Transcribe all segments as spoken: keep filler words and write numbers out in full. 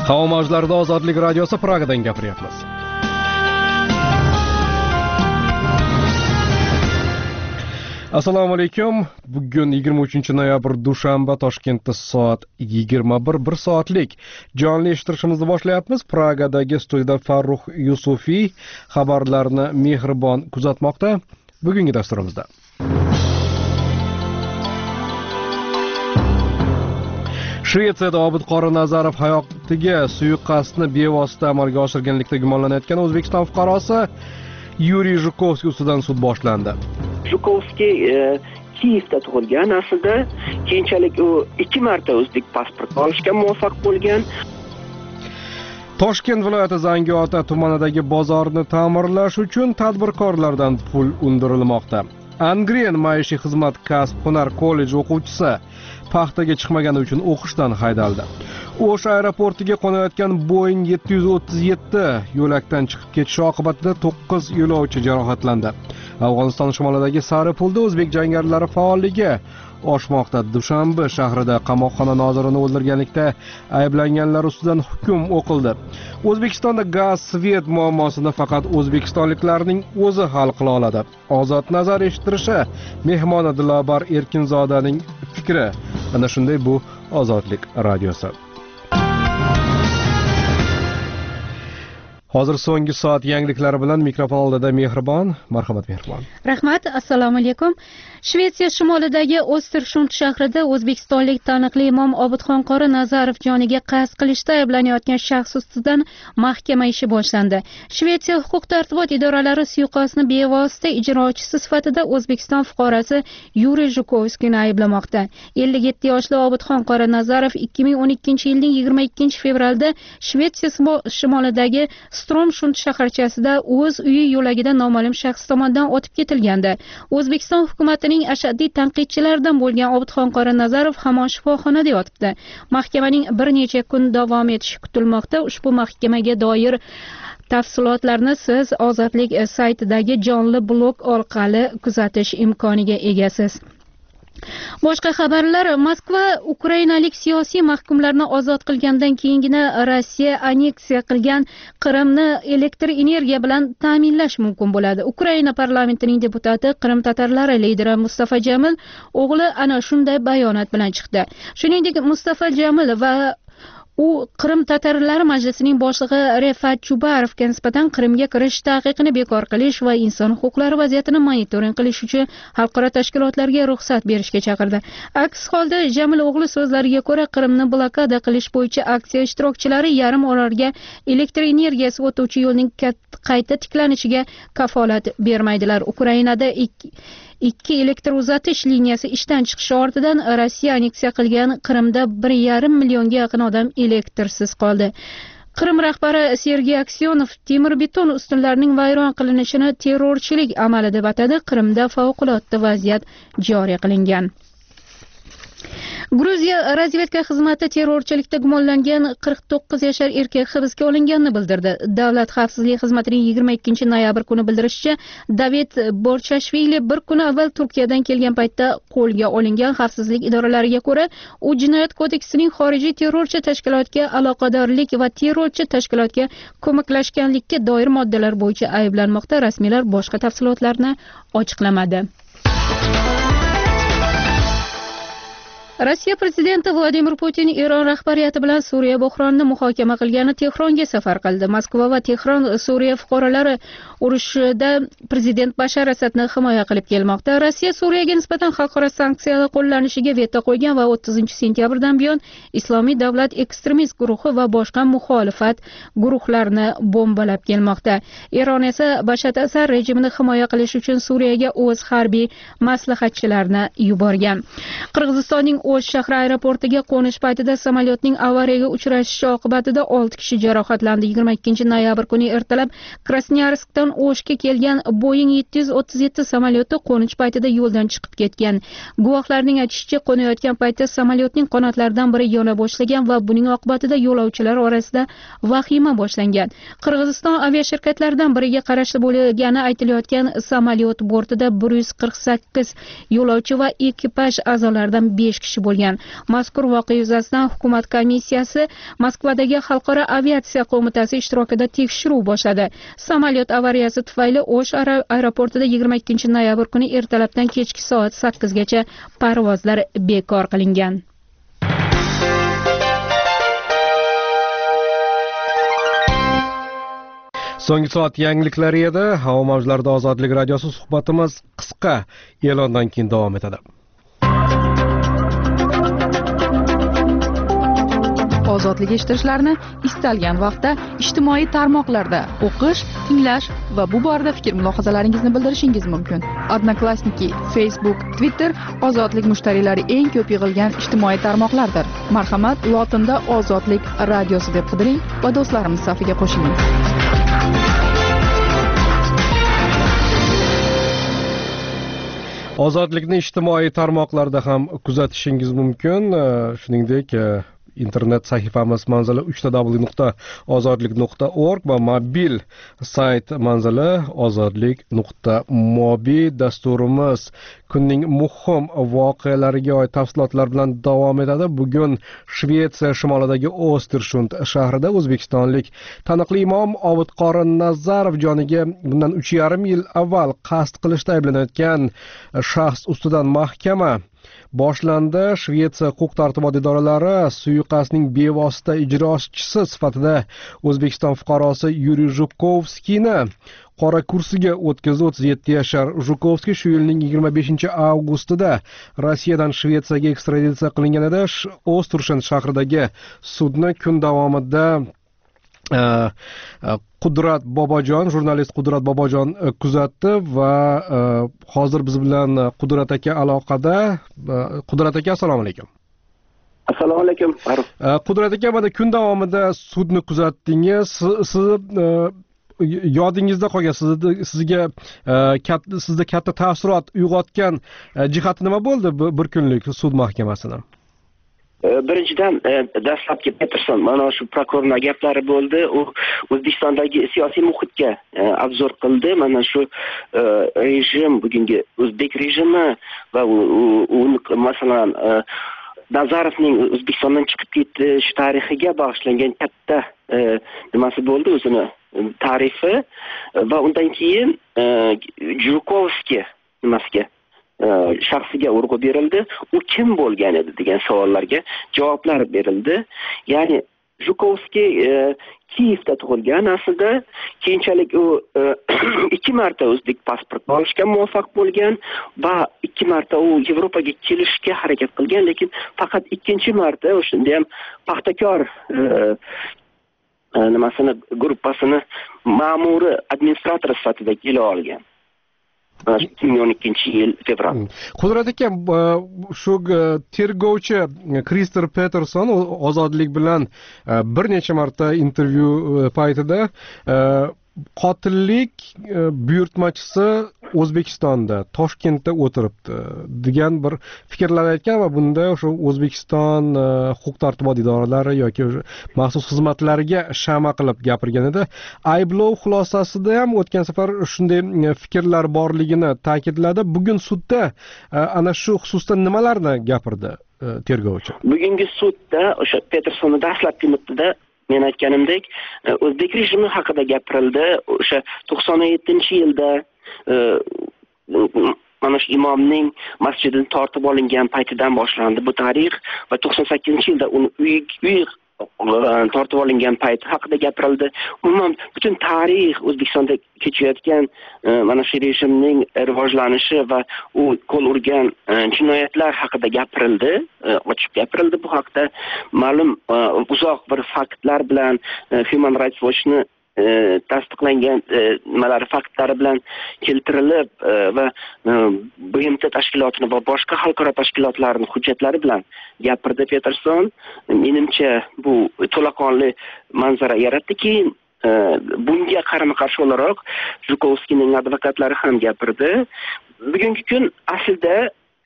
Havo mavjlarida Ozodlik radiosi Pragadan gapiryapmiz. Assalomu alaykum. Bugun yigirma uchinchi noyabr dushanba, Toshkentda soat yigirma bir, bir soatlik jonli eshittirishimizni boshlayapmiz. Pragadagi studiyada Farruh Yusufiy xabarlarni mehribon kuzatmoqda. Bugungi dasturimizda Shvetsiyada Obid Qorinazarov hayotiga suiqasdni bevosita amalga oshirganlikda gumonlanayotgan O'zbekiston fuqarosi Yuriy Zhukovskiy ustidan sud boshlandi. Zhukovskiy Kiyevda tug'ilgan, aslida keyinchalik u ikki marta o'zbek pasporti olishga muvaffaq bo'lgan. Toshkent viloyati Zangiota tumanidagi bozorni ta'mirlash uchun tadbirkorlardan pul undirilmoqda. Angren maishiy xizmat kasb hunar kolleji o'quvchisi paxtaga chiqmagani uchun o'qishdan haydaldi. O'sh aeroportiga qo'nayotgan Boeing yetti yuz o'ttiz yetti yo'lakdan chiqib ketishi oqibatida to'qqiz yo'lovchi jarohatlandi. Afg'oniston shimolidagi Saripulda o'zbek jangarilari faolligi oshmoqda. Dushanba shahrida qamoqxona nozirini o'ldirganlikda ayblanganlar ustidan hukm o'qildi. O'zbekistonda gaz, svet muammosini faqat o'zbekistonliklarning o'zi hal qila oladi. Ozod nazar eshittirishi mehmoni Dilobar Erkinzodaning fikri. Ana shunday bu Ozodlik radiosi. Hozir so'nggi soat yangiliklari bilan mikrofon oldida Mehribon. Marhamat Mehribon. Rahmat, assalomu alaykum. Shvetsiya shimolidagi Ostersund shahrida o'zbekistonlik taniqli imom Obidxon Qorinazarov joniga qasd qilishda ayblanayotgan shaxs ustidan mahkama ishi boshlandi. Shvetsiya huquq-tartibot idoralari suiqasdni bevosita ijrochisi sifatida O'zbekiston fuqarosi Yuriy Zhukovskiyni ayblamoqda. ellik yetti yoshli Obidxon Qorinazarov ikki ming o'n ikkinchi yilning yigirma ikkinchi fevralda Shvetsiya shimolidagi Stromshund shaharchasida o'z uyi yo'lagida noma'lum shaxs tomonidan otib ketilgandi. O'zbekiston hukumatining ashaddiy tanqidchilaridan bo'lgan Obidxon Qorinazarov hamon shifoxonada yotibdi. Mahkamaning bir necha kun davom etishi kutilmoqda. Ushbu mahkamaga doir tafsilotlarni siz Ozodlik saytidagi jonli blog orqali kuzatish imkoniga egasiz. Boshqa xabarlar. Moskva ukrainalik siyosiy mahkumlarni ozod qilgandan keyingina Rossiya anneksiya qilgan Qrimni elektr energiya bilan ta'minlash mumkin bo'ladi. Ukraina parlamentining deputati Qrim tatarlari lideri Mustafa Jamil o'g'li ana shunday bayonot bilan chiqdi. Shuningdek, Mustafa Jamil va u Qrim tatarlari majlisining boshlig'i Refat Chubarovga nisbatan Qrimga kirish taqiqini bekor qilish va inson huquqlari vaziyatini monitoring qilish uchun xalqaro tashkilotlarga ruxsat berishga chaqirdi. Aks holda Jamil o'g'li so'zlariga ko'ra Qrimni blokada qilish bo'yicha aksiya ishtirokchilari yarim orolga elektr energiyasi o'tuvchi yo'lning qayta tiklanishiga kafolat bermaydilar. Ukrainada ikki ikki elektr uzatish liniyasi ishdan chiqishi ortidan Rossiya anneksiya qilgan Qrimda bir yarim millionga yaqin odam elektrsiz qoldi. Qrim rahbari Sergey Aksyonov temir beton ustunlarning vayron qilinishini terrorchilik amali deb atadi. Qrimda favqulodda vaziyat joriy qilingan. Gruziya razvedka xizmati terrorchilikda gumonlangan qirq to'qqiz yashar erkak hibsga olinganini bildirdi. Davlat xavfsizlik xizmatining yigirma ikkinchi noyabr kuni bildirishicha, David Borchashvili bir kun avval Turkiyadan kelgan paytda qo'lga olingan. Xavfsizlik idoralariga ko'ra, u jinoyat kodeksining xorijiy terrorchi tashkilotga aloqadorlik va terrorchi tashkilotga ko'maklashganlikka doir moddalar bo'yicha ayblanmoqda. Rasmiylar boshqa tafsilotlarni ochiqlamadi. Rossiya prezidenti Vladimir Putin Eron rahbariyati bilan Suriya buhronini muhokama qilgani Tehronga safar qildi. Moskva va Tehron Suriya fuqarolari urushida prezident Bashar Asadni himoya qilib kelmoqda. Rossiya Suriyaga nisbatan xalqaro sanksiyalar qo'llanishiga veto qo'ygan va o'ttizinchi sentyabrdan buyon Islomiy davlat ekstremist guruhi va boshqa muxolifat guruhlarini bombalab kelmoqda. Eron esa Bashar Asad rejimini himoya qilish uchun Suriyaga o'z harbiy maslahatchilarini yuborgan. Qirg'izistonning O'sh shahri aeroportiga qo'nish paytida samolyotning avariyaga uchrashishi oqibatida olti kishi jarohatlandi. yigirma ikkinchi noyabr kuni ertalab Krasnoyarskdan O'shga kelgan Boeing yetti yuz o'ttiz yetti samolyoti qo'nish paytida yo'ldan chiqib ketgan. Guvohlarning aytishicha, qo'nayotgan paytda samolyotning qanotlaridan biri yona boshlagan va buning oqibatida yo'lovchilar orasida vahima boshlangan. Qirg'iziston aviashirkatlaridan biriga qarashli bo'lgani aytilayotgan samolyot bortida bir yuz qirq sakkiz yo'lovchi va ekipaj a'zolaridan besh kishi kishi bo'lgan. Mazkur voqea yuzasidan hukumat komissiyasi Moskvadagi Xalqaro aviatsiya qo'mitasi ishtirokida tekshiruv boshladi. Samolyot avariyasi tufayli O'sh aeroportida yigirma ikkinchi noyabr kuni ertalabdan kechki soat sakkizgacha parvozlar bekor qilingan. So'nggi soat yangiliklari edi. Havo mavjlarida Ozodlik radiosi suhbatimiz qisqa e'londan keyin davom etadi. Ozodlik eshitishlarini istalgan vaqtda ijtimoiy tarmoqlarda o'qish, tinglash va bu borada fikr-mulohazalaringizni bildirishingiz mumkin. Odnoklassniki, Facebook, Twitter Ozodlik mushtariylari eng ko'p yig'ilgan ijtimoiy tarmoqlardir. Marhamat, lotinda Ozodlik radiosi deb qidiring va do'stlarimiz safiga qo'shiling. Ozodlikni ijtimoiy tarmoqlarda ham kuzatishingiz mumkin. Shuningdek, internet sahifamiz manzili uch ta w nuqta ozodlik nuqta org va mobil sayt manzili ozodlik nuqta mobi. Dasturimiz kunning muhim voqealariga oid tafsilotlar bilan davom etadi. Bugun Shvetsiya shimolidagi Ostersund shahrida o'zbekistonlik taniqli imom Obidqori Nazarov joniga bundan uch yarim yil avval qasd qilishda ayblanayotgan shaxs ustidan mahkama boshlandi. Shvetsiya huquq-tartibot idoralari suiqasdning bevosita ijrochisi sifatida O'zbekiston fuqarosi Yuriy Zhukovskiyni qora kursiga o'tkazdi. o'ttiz yetti yashar Zhukovskiy shu yilning yigirma beshinchi avgustida Rossiyadan Shvetsiyaga ekstraditsiya qilingan edi. Ostersund shahridagi sudni kun davomida Qudrat Bobojon, jurnalist Qudrat Bobojon kuzatdi va hozir biz bilan Qudrat aka aloqada. Qudrat aka, assalomu alaykum. Assalomu alaykum. Qudrat aka, mana kun davomida sudni kuzatdingiz. Siz yodingizda qolgan, sizga katta sizda katta taassurot uyg'otgan jihati nima bo'ldi bir kunlik sud mahkamasini? Birinchidan, dastlabki Peterson mana shu prokurorning gaplari bo'ldi. U O'zbekistondagi siyosiy muhitga obzor qildi. Mana shu rejim, bugungi o'zbek rejimi va u masalan Nazarovning O'zbekistondan chiqib ketish tarixiga bag'ishlangan katta nimasi bo'ldi, o'zini tarifi va undan keyin Zhukovskiy nimasiga shaxsiga urg'u berildi. U kim bo'lgan edi degan savollarga javoblar berildi. Ya'ni Zhukovskiy Kiyevda tug'ilgan, aslida keyinchalik u ikki marta o'zbek pasporti olishga muvaffaq bo'lgan va ikki marta u Yevropaga kelishga harakat qilgan, lekin faqat ikkinchi marta o'shanda ham Paxtakor nimasini gruppasini ma'muri administrator sifatida kela olgan. ikki ming o'n ikkinchi yil fevral. Qudrat aka, shu tergovchi Krister Peterson Ozodlik bilan bir necha marta intervyu paytida qotillik buyurtmachisi O'zbekistonda, Toshkentda o'tiribdi degan bir fikrlar aytgan va bunda o'sha O'zbekiston huquq-tartibot idoralari yoki maxsus xizmatlariga shama qilib gapirgan edi. Ayblov xulosasida ham o'tgan safar shunday fikrlar borligini ta'kidladi. Bugun sudda ana shu xususda nimalarni gapirdi tergovchi? Bugungi sudda o'sha Petersonning dastlabki nutqida men aytganimdek, o'zbek rejimi haqida gapirildi. O'sha to'qson yettinchi yilda mana shu imomning masjidini tortib olingan paytidan boshlandi bu tarix va to'qson sakkizinchi yilda uni uy uy tortib olingan payt haqida gapirildi. Umuman butun tarix O'zbekistonda kechayotgan mana shu rejimning rivojlanishi va u qo'l urgan jinoyatlar haqida gapirildi, ochiq gapirildi. Bu haqda ma'lum uzoq bir faktlar bilan Human Rights Watch'ni tasdiqlangan nimalar faktlari bilan keltirilib va B M T tashkilotini va boshqa xalqaro tashkilotlarning hujjatlari bilan gapirdi Peterson. Menimcha bu to'laqonli manzara yaratdiki, bunga qarama-qarshi o'laroq Zhukovskiyning advokatlari ham gapirdi. Bugungi kun aslida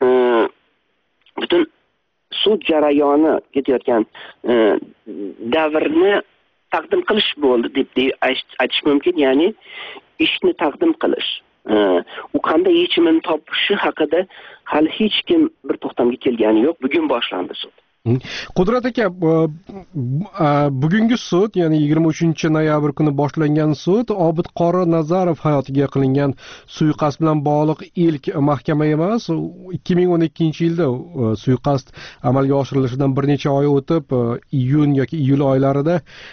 butun sud jarayoni ketayotgan davrni taqdim qilish bo'ldi deb aytish mumkin. Ya'ni ishni taqdim qilish. u qanday yechimini topishi haqida hali hech kim bir to'xtamga kelgani yo'q. Bugun boshlandi sud. Qudrat aka, bugungi sud, ya'ni yigirma uchinchi noyabr kuni boshlangan sud Obid Qori Nazarov hayotiga qilingan suiqasd bilan bog'liq ilk mahkama emas. ikki ming o'n ikkinchi yilda suiqasd amalga oshirilishidan bir necha oy o'tib, iyun yoki iyul oylarida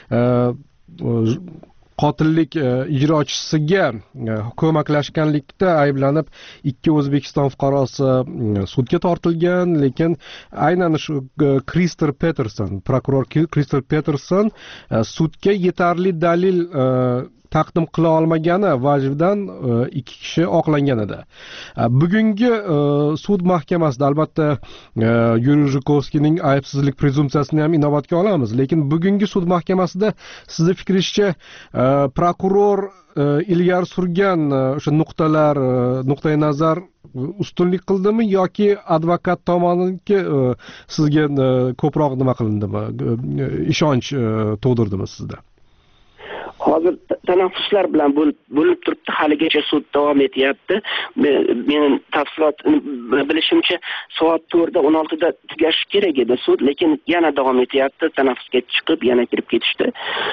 qotillik ijrochisiga ko'maklashganlikda ayblanib ikki O'zbekiston fuqarosi sudga tortilgan, lekin aynan shu Krister Peterson, prokuror Krister Peterson sudga yetarli dalil taqdim qila olmagani vajidan ikki kishi oqlangan edi. Bugungi sud mahkamasida albatta Yuriy Zhukovskiyning aybsizlik prezumpsiyasini ham inobatga olamiz, lekin bugungi sud mahkamasida sizni fikringizcha prokuror ilgari surgan o'sha nuqtalar, nuqtai nazar ustunlik qildimi yoki advokat tomoniki sizga ko'proq nima qilindimi, ishonch tug'dirdimi sizda? Hozir tanaffuslar bilan bo'lib turibdi, haligacha sud davom etyapti. Mening tafsilot bilishimcha soat to'rtda o'n oltida tugashi kerak edi sud, lekin yana davom etyapti. Tanaffusga chiqib yana kirib ketishdi.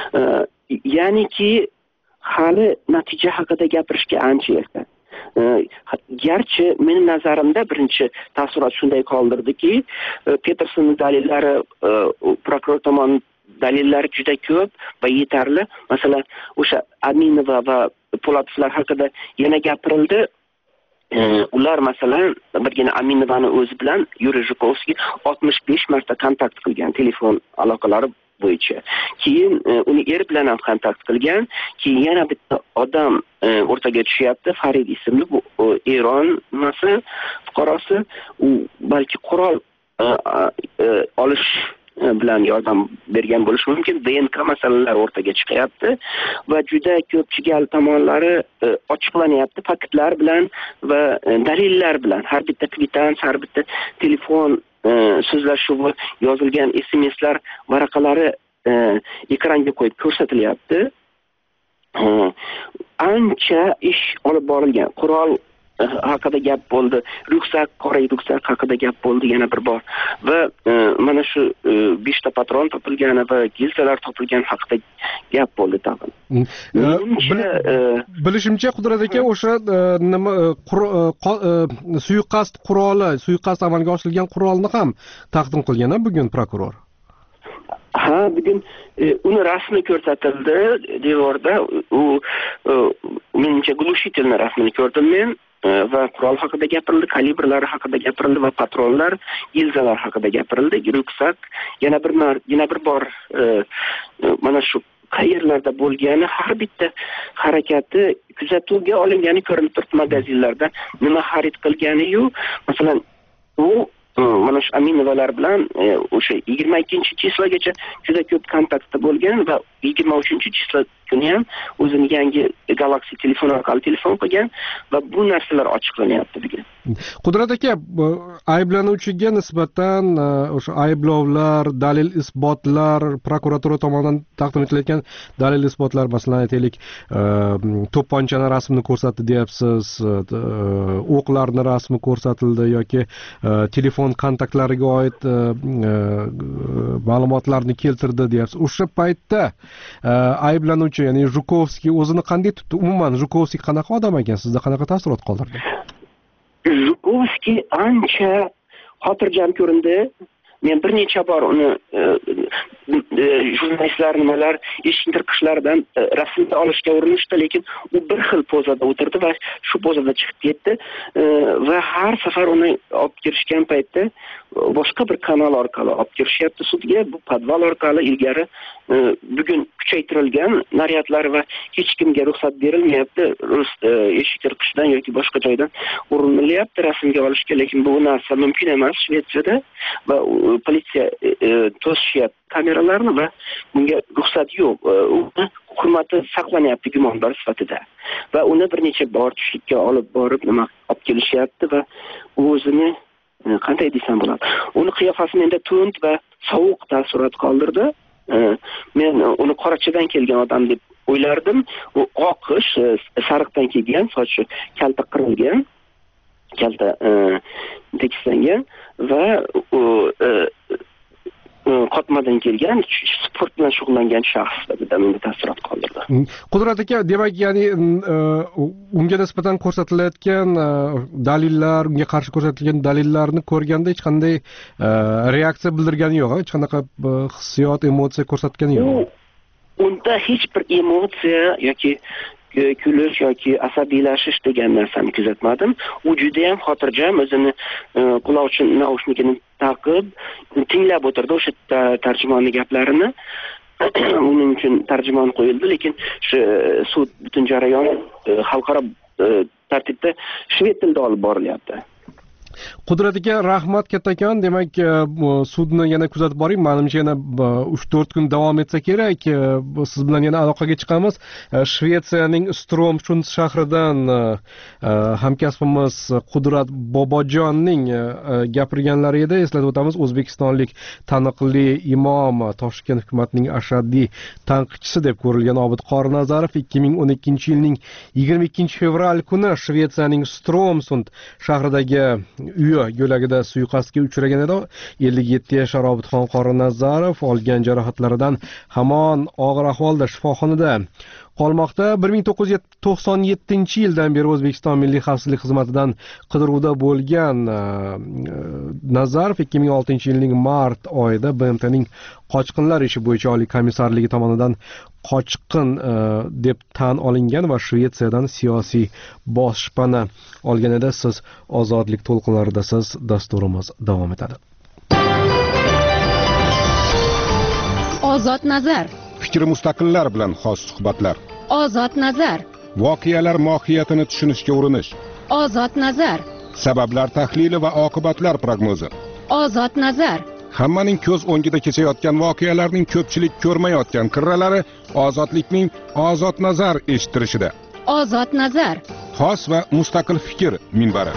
Ya'niki hali natija haqida gapirishga ancha erta. Garchi mening nazarimda birinchi taassurot shunday qoldirdiki, Petersonning dalillari prokuror tomonidan dalillar juda ko'p va yetarli. Masalan, o'sha Aminova va Polatovlar haqida yana gapirildi. Ular masalan birgina Aminovani o'zi bilan Yuriy Zhukovskiy oltmish besh marta kontakt qilgan telefon aloqalari bo'yicha. Keyin uni eri bilan ham kontakt qilgan. Keyin yana bitta odam o'rtaga tushyapti, Farid ismli, bu Eron nasi fuqarosi, u balki qurol olish bilan yordam bergan bo'lishi mumkin. D N K masalalari o'rtaga chiqyapti va juda ko'p chigal tomonlari ochiqlanyapti faktlar bilan va dalillar bilan. Har bitta kvitans, har bitta telefon so'zlashuvi, yozilgan S M Slar varaqalari ekranga qo'yib ko'rsatilyapti. Ancha ish olib borilgan. Qurol haqida gap bo'ldi, ryuksak, qora ryuksak haqida gap bo'ldi yana bir bor va mana shu beshta patron topilgani va gilzalar topilgani haqida gap bo'ldi tag'in. Bilishimcha Qudrat aka, o'sha nima suiqasd quroli, suiqasd amalga oshirilgan qurolni ham taqdim qilgan bugun prokuror. Ha, bugun uni rasmi ko'rsatildi devorda. U menimcha glушительный rasmini ko'rdim men. Va qurol haqida gapirildi, kalibrlari haqida gapirildi va patronlar, gilzalar haqida gapirildi. Ryuksak yana bir yana bir bor mana shu qayerlarda bo'lgani, har bitta harakati kuzatuvga olingani ko'rinib turibdi. Magazinlarda nima xarid qilgani-yu, masalan, u mana shu Aminovalar bilan o'sha yigirma ikkinchi chislagacha juda ko'p kontaktda bo'lgan va yigirma uchinchi chislo kuni ham o'zini yangi Galaxy telefon orqali telefon qilgan va bu narsalar ochiqlanyapti bugun. Qudrat aka, ayblanuvchiga nisbatan o'sha ayblovlar, dalil isbotlar, prokuratura tomonidan taqdim etilayotgan dalil isbotlar, masalan aytaylik, to'pponchani rasmini ko'rsatdi deyapsiz, o'qlarni rasmi ko'rsatildi yoki telefon kontaktlariga oid ma'lumotlarni keltirdi deyapsiz. O'sha paytda ayblanuvchi, ya'ni Zhukovskiy o'zini qanday tutdi? Umuman Zhukovskiy qanaqa odam ekan? Sizda qanaqa taassurot qoldirdi? Zhukovskiy ancha xotirjam ko'rindi. Men bir necha bor uni jurnalistlar nimalar eshik tirqishlaridan rasmga olishga urinishdi, lekin u bir xil pozada o'tirdi va shu pozada chiqib ketdi va har safar uni olib kirishgan paytda boshqa bir kanal orqali olib kirishyapti sudga. Bu podval orqali ilgari bugun kuchaytirilgan naryadlar va hech kimga ruxsat berilmayapti. Eshik tirqishdan yoki boshqa joydan urinilyapti rasmga olishga, lekin bu narsa mumkin emas Shvetsiyada va politsiya to'sishyapti kameralarni va bunga ruxsat yo'q. Uni hurmati saqlanyapti gumondor sifatida va uni bir necha bor tushlikka olib borib nima olib kelishyapti va o'zini qanday desam bo'ladi, uni qiyofasi menda tund va sovuq taassurot qoldirdi. Men uni qorachadan kelgan odam deb o'ylardim. U oqish, sariqdan kelgan, sochi kalta qirilgan, kalta tekislangan va u qotmadan kelgan, sport bilan shug'ullangan shaxs sifatida menda taassurot qoldirdi. Qudrat aka, demak, ya'ni unga nisbatan ko'rsatilayotgan dalillar, unga qarshi ko'rsatilgan dalillarni ko'rganda hech qanday reaksiya bildirgani yo'q, hech qanaqa hissiyot, emotsiya ko'rsatgani yo'q. Unda hech bir emotsiya yoki kulish yoki asabiylashish degan narsani kuzatmadim. U juda ham xotirjam, o'zini quloqchin naushnikini taqib tinglab o'tirdi o'sha tarjimonning gaplarini. Uning uchun tarjimon qo'yildi, lekin shu sud butun jarayon xalqaro tartibda shved tilida olib borilyapti. Qudrat aka, rahmat kattakon. Demak, sudni yana kuzatib boring. Menimcha yana uch to'rt kun davom etsa kerak. Siz bilan yana aloqaga chiqamiz. Shvetsiyaning Stromsund shahridan hamkasbimiz Qudrat Bobojonning gapirganlari edi. Eslatib o'tamiz, o'zbekistonlik taniqli imom, Toshkent hukumatining ashaddiy tanqidchisi deb ko'rilgan Obid Qorinazarov ikki ming o'n ikkinchi yilning yigirma ikkinchi fevral kuni Shvetsiyaning Stromsund shahridagi uyi yo'lagida suiqasdga uchragan edi. ellik yetti yashar Obidxon Qorinazarov olgan jarohatlaridan hamon og'ir ahvolda shifoxonada qolmoqda. bir ming to'qqiz yuz to'qson yettinchi yildan beri O'zbekiston Milliy xavfsizlik xizmatidan qidiruvda bo'lgan Nazarov ikki ming oltinchi yilning mart oyida B M T'ning qochqinlar ishi bo'yicha oliy komissarligi tomonidan qochqin deb tan olingan va Shvetsiyadan siyosiy boshpana olgan edi. Siz ozodlik to'lqinlaridasiz. Dasturimiz davom etadi. Ozod nazar. Fikri mustaqillar bilan xos suhbatlar. Ozod nazar. Voqealar mohiyatini tushunishga urinish. Ozod nazar. Sabablar tahlili va oqibatlar prognozi. Ozod nazar. Hammaning ko'z o'ngida kechayotgan voqealarning ko'pchilik ko'rmayotgan qirralari ozodlikning ozod nazar eshittirishida. Ozod nazar. Xos va mustaqil fikr minbari.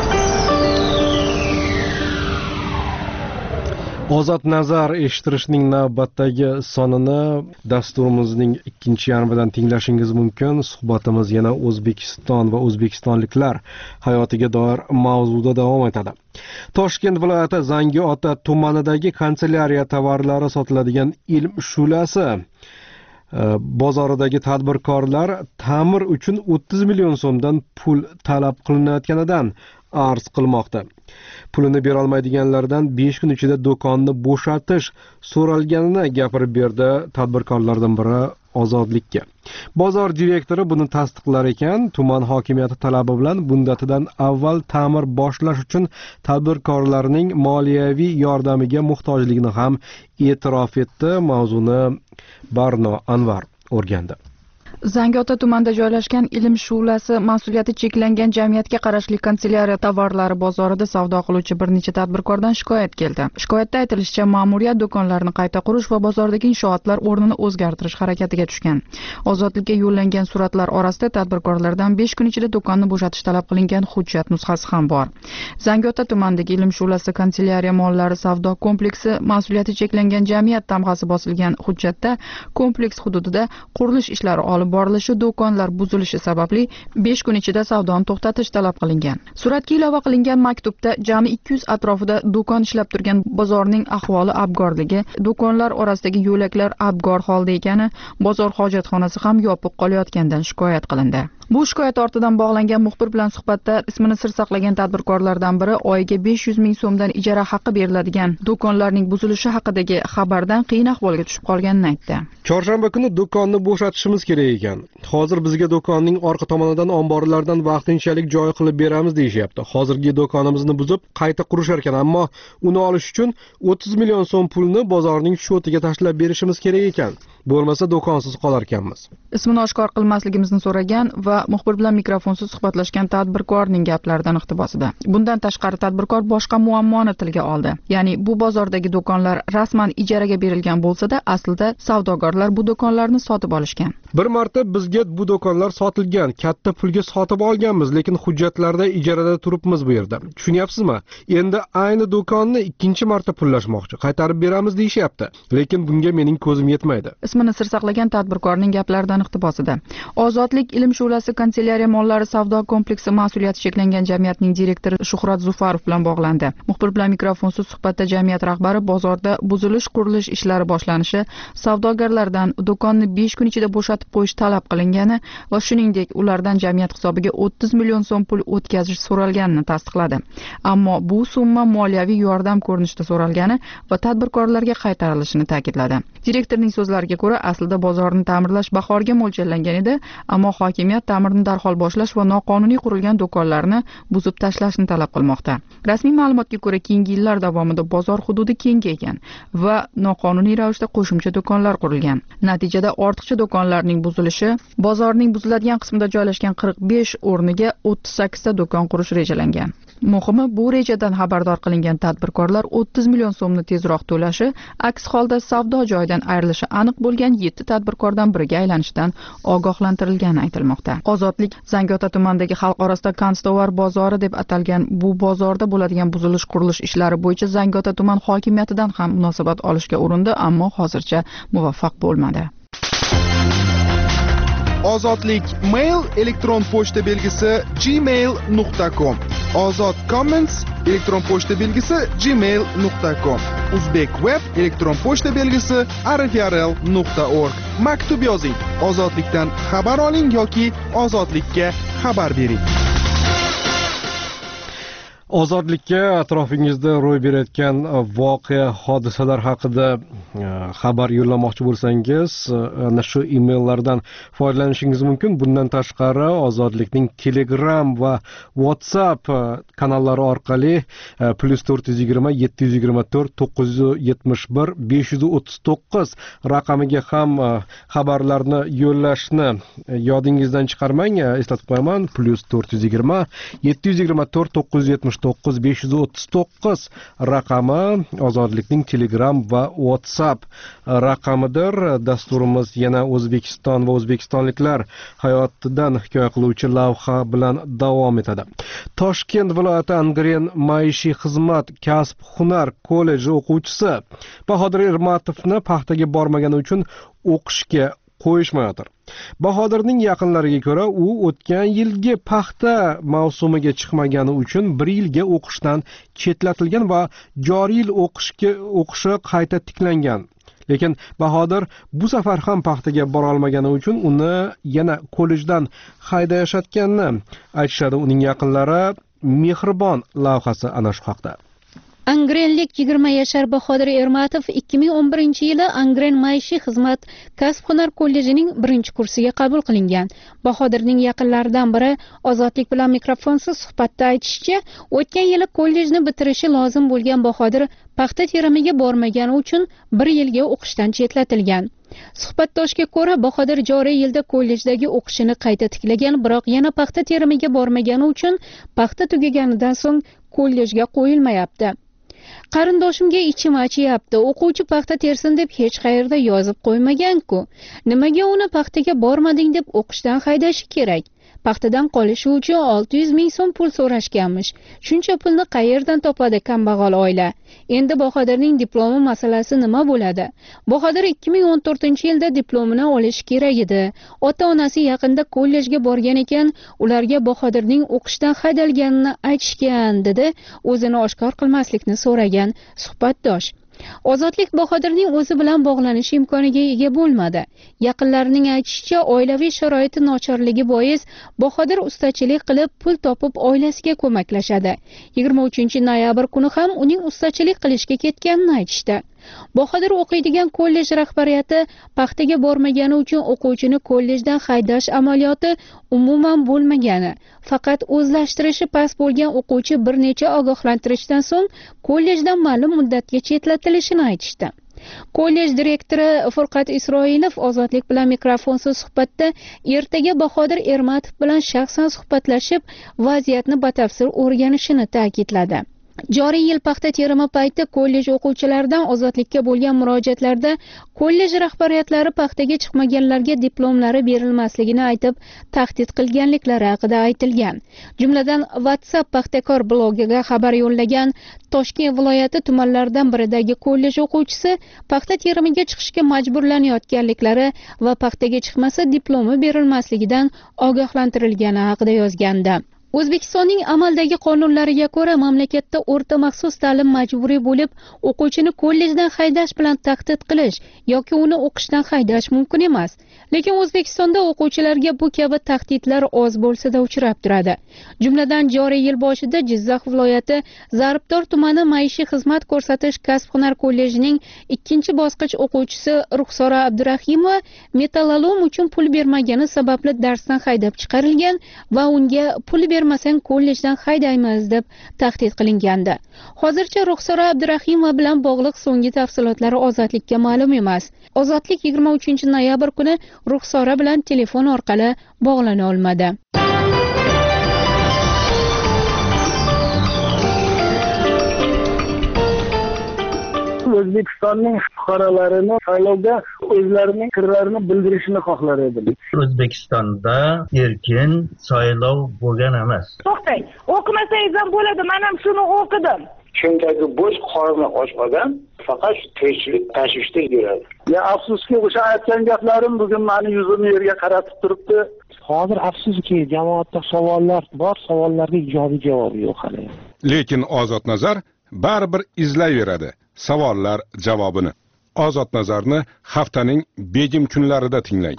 Ozod nazar eshittirishning navbatdagi sonini dasturimizning ikkinchi yarmidan tinglashingiz mumkin. Suhbatimiz yana O'zbekiston va o'zbekistonliklar hayotiga doir mavzuda davom etadi. Toshkent viloyati Zangiota tumanidagi kanselyariya tovarlari sotiladigan Ilm Shulasi bozoridagi tadbirkorlar ta'mir uchun o'ttiz million so'mdan pul talab qilinayotganidan arz qilmoqda. Pulini bera olmaydiganlardan besh kun ichida do'konni bo'shatish so'ralganini gapirib berdi tadbirkorlardan biri Ozodlikka. Bozor direktori buni tasdiqlar ekan, tuman hokimiyati talabi bilan muddatidan avval ta'mir boshlash uchun tadbirkorlarning moliyaviy yordamiga muhtojligini ham e'tirof etdi. Mavzuni Barno Anvar o'rgandi. Zangiota tumanida joylashgan Ilm Shulasi mas'uliyati cheklangan jamiyatga qarashli kanselyariya tovarlari bozorida savdo qiluvchi bir necha tadbirkordan shikoyat keldi. Shikoyatda aytilishicha, ma'muriyat do'konlarni qayta qurish va bozordagi inshootlar o'rnini o'zgartirish harakatiga tushgan. Ozodlikka yo'llangan suratlar orasida tadbirkorlardan besh kun ichida do'konni bo'shatish talab qilingan hujjat nusxasi ham bor. Zangiota tumanidagi Ilm Shulasi kanselyariya mollari savdo kompleksi mas'uliyati cheklangan jamiyat tamg'asi bosilgan hujjatda kompleks hududida qurilish ishlari olib borilishi, do'konlar buzilishi sababli besh kun ichida savdoni to'xtatish talab qilingan. Suratga ilova qilingan maktubda jami ikki yuz atrofida do'kon ishlab turgan bozorning ahvoli abgorligi, do'konlar orasidagi yo'laklar abgor holda ekani, bozor hojatxonasi ham yopiq qolayotganidan shikoyat qilindi. Bu shikoyat ortidan bog'langan muxbir bilan suhbatda ismini sir saqlagan tadbirkorlardan biri oyiga besh yuz ming so'mdan ijara haqqi beriladigan do'konlarning buzilishi haqidagi xabardan qiyin ahvolga tushib qolganini aytdi. Chorshanba kuni do'konni bo'shatishimiz kerak ekan. Hozir bizga do'konning orqa tomonidan omborlardan vaqtinchalik joy qilib beramiz deyishyapti. Hozirgi do'konimizni buzib qayta qurishar ekan, ammo uni olish uchun o'ttiz million so'm pulni bozorning shotiga tashlab berishimiz kerak ekan. Bo'lmasa do'konsiz qolar ekanmiz. Ismini oshkor qilmasligimizni so'ragan va muxbir bilan mikrofonsiz suhbatlashgan tadbirkorning gaplaridan iqtibosida. Bundan tashqari tadbirkor boshqa muammoni tilga oldi. Ya'ni bu bozordagi do'konlar rasman ijaraga berilgan bo'lsa-da, aslida savdogarlar bu do'konlarni sotib olishgan. Bir marta bizga bu do'konlar sotilgan, katta pulga sotib olganmiz, lekin hujjatlarda ijarada turibmiz bu yerda. Tushunyapsizmi? Endi ayni do'konni ikkinchi marta pullashmoqchi, qaytarib beramiz deyishyapti. Lekin bunga mening ko'zim yetmaydi. Ismini sir saqlagan tadbirkorning gaplaridan iqtibosida. Ozodlik ilm shu'lasi kanselyariya mollari savdo kompleksi mas'uliyati cheklangan jamiyatining direktori Shuhrat Zufarov bilan bog'landi. Muxbir bilan mikrofonsiz suhbatda jamiyat rahbari bozorda buzilish qurilish ishlari boshlanishi, savdogarlardan do'konni besh kun ichida bo'shatib qo'yish talab qilingani va shuningdek ulardan jamiyat hisobiga o'ttiz million so'm pul o'tkazish so'ralganini tasdiqladi. Ammo bu summa moliyaviy yordam ko'rinishida so'ralgani va tadbirkorlarga qaytarilishini ta'kidladi. Direktorning so'zlariga ko'ra, aslida bozorni ta'mirlash bahorga mo'ljallangan edi, ammo hokimiyat ta'mirni darhol boshlash va noqonuniy qurilgan do'konlarni buzib tashlashni talab qilmoqda. Rasmiy ma'lumotga ko'ra, keyingi yillar davomida bozor hududi kengaygan va noqonuniy ravishda qo'shimcha do'konlar qurilgan. Natijada ortiqcha do'konlarning buzilishi, bozorning buziladigan qismida joylashgan qirq besh o'rniga o'ttiz sakkiz ta do'kon qurish rejalangan. Muhimi, bu rejadan xabardor qilingan tadbirkorlar o'ttiz million so'mni tezroq to'lashi, aks holda savdo joyidan ayrilishi aniq bo'lgan yetti tadbirkordan biriga aylanishdan ogohlantirilgani aytilmoqda. Ozodlik Zangiota tumanidagi xalq orasida Konstovar bozori deb atalgan bu bozorda bo'ladigan buzilish qurilish ishlari bo'yicha Zangiota tuman hokimiyatidan ham munosabat olishga urindi, ammo hozircha muvaffaq bo'lmadi. Ozodlik mail elektron pochta belgisi gmail nuqta com. Ozod comments elektron pochta belgisi gmail nuqta com. Uzbek web elektron pochta belgisi arifrl nuqta org. Maktub yozing, ozodlikdan xabar oling yoki ozodlikka xabar bering. Ozodlikka atrofingizda ro'y berayotgan voqea, hodisalar haqida xabar yo'llamoqchi bo'lsangiz, ana shu emaillardan foydalanishingiz mumkin. Bundan tashqari, Ozodlikning Telegram va WhatsApp kanallari orqali plus to'rt yuz yigirma yetti yuz yigirma to'rt to'qqiz yuz yetmish bir besh yuz o'ttiz to'qqiz raqamiga ham xabarlarni yo'llashni yodingizdan chiqarmang. Eslatib qo'yaman, plus to'rt yuz yigirma yetti yuz yigirma to'rt to'qqiz yuz yetmish to'qqiz besh yuz o'ttiz to'qqiz raqami Ozodlikning Telegram va WhatsApp raqamidir. Dasturimiz yana O'zbekiston va o'zbekistonliklar hayotidan hikoya qiluvchi lavha bilan davom etadi. Toshkent viloyati Angren maishiy xizmat kasb hunar kolleji o'quvchisi Bahodir Ermatovni paxtaga bormagani uchun o'qishga qo'yishmayotir. Bahodirning yaqinlariga ko'ra, u o'tgan yilgi paxta mavsumiga chiqmagani uchun bir yilga o'qishdan chetlatilgan va joriy yil o'qishga o'qishi qayta tiklangan. Lekin Bahodir bu safar ham paxtaga bora olmagani uchun uni yana kollejdan haydashayotganini aytishadi uning yaqinlari. Mehribon lavhasi ana shu haqda. Angrenlik yigirma yashar Bahodir Ermatov ikki ming o'n birinchi yili Angren maishiy xizmat kasb-hunar kollejining birinchi kursiga qabul qilingan. Bahodirning yaqinlaridan biri Ozodlik bilan mikrofonsiz suhbatda aytishicha, o'tgan yili kollejni bitirishi lozim bo'lgan Bahodir paxta terimiga bormagani uchun bir yilga o'qishdan chetlatilgan. Suhbatdoshga ko'ra, Bahodir joriy yilda kollejdagi o'qishini qayta tiklagan, biroq yana paxta terimiga bormagani uchun paxta tugaganidan so'ng kollejga qo'yilmayapti. Qarindoshimga ichim achyapti. O'quvchi paxta tersin deb hech qayerda yozib qo'ymagan-ku. Nimaga uni paxtaga bormading deb o'qishdan haydashi kerak? Paxtadan qolishi uchun olti yuz ming so'm pul so'rashganmish. Shuncha pulni qayerdan topadi kambag'al oila? Endi Bahodirning diplomi masalasi nima bo'ladi? Bahodir ikki ming o'n to'rtinchi yilda diplomini olishi kerak edi. Ota-onasi yaqinda kollejga borgan ekan, ularga Bahodirning o'qishdan haydalganini aytishgan, dedi o'zini oshkor qilmaslikni so'ragan suhbatdosh. Ozodlik Bahodirning o'zi bilan bog'lanish imkoniga ega bo'lmadi. Yaqinlarining aytishicha, oilaviy sharoiti nochorligi bois Bahodir ustachilik qilib pul topib oilasiga ko'maklashadi. yigirma uchinchi noyabr kuni ham uning ustachilik qilishga ketganini aytishdi. Bahodir o'qiydigan kollej rahbariyati paxtaga bormagani uchun o'quvchini kollejdan haydash amaliyoti umuman bo'lmagani, faqat o'zlashtirishi past bo'lgan o'quvchi bir necha ogohlantirishdan so'ng kollejdan ma'lum muddatga chetlatilishini aytishdi. Kollej direktori Furqat Isroilov Ozodlik bilan mikrofonsiz suhbatda ertaga Bahodir Ermatov bilan shaxsan suhbatlashib, vaziyatni batafsil o'rganishini ta'kidladi. Joriy yil paxta terimi payti kollej o'quvchilaridan ozodlikka bo'lgan murojaatlarda kollej rahbariyatlari paxtaga chiqmaganlarga diplomlari berilmasligini aytib, tahdid qilganliklari haqida aytilgan. Jumladan WhatsApp paxtakor blogiga xabar yo'llagan Toshkent viloyati tumanlaridan biridagi kollej o'quvchisi paxta terimiga chiqishga majburlanayotganliklari va paxtaga chiqmasa diplomi berilmasligidan ogohlantirilgani haqida yozgandi. O'zbekistonning amaldagi qonunlariga ko'ra mamlakatda o'rta maxsus ta'lim majburiy bo'lib, o'quvchini kollejdan haydash bilan tahdid qilish yoki uni o'qishdan haydash mumkin emas. Lekin O'zbekistonda o'quvchilarga bu kabi tahdidlar oz bo'lsa-da uchrab turadi. Jumladan joriy yil boshida Jizzax viloyati Zarbdor tumani maishiy xizmat ko'rsatish kasb-hunar kollejining ikkinchi bosqich o'quvchisi Ruxsora Abdurahimova metallolom uchun pul bermagani sababli darsdan haydab chiqarilgan va unga pul bermasang kollejdan haydaymiz deb tahdid qilingandi. Hozircha Ruxsora Abdurahimova bilan bog'liq so'nggi tafsilotlar Ozodlikka ma'lum emas. Ozodlik yigirma uchinchi noyabr kuni Ruxsora bilan telefon orqali bog'lana olmadi. O'zbekistonning fuqarolarini saylovda o'zlarining fikrlarini bildirishini xohlar edim. O'zbekistonda erkin saylov bo'lgan emas. To'xtang, o'qimasangiz ham bo'ladi, men ham shuni o'qidim. Chunki bo'sh qorni och odam faqat tirikchilik tashvishda yuradi. Ya afsuski, o'sha aytgan gaplarim bugun meni yuzimni yerga qaratib turibdi. Hozir afsuski, jamoatda savollar bor, savollarga ijobiy javob yo'q hali. Lekin Ozod Nazar baribir izlayveradi savollar javobini. Ozod Nazarni haftaning begim kunlarida tinglang.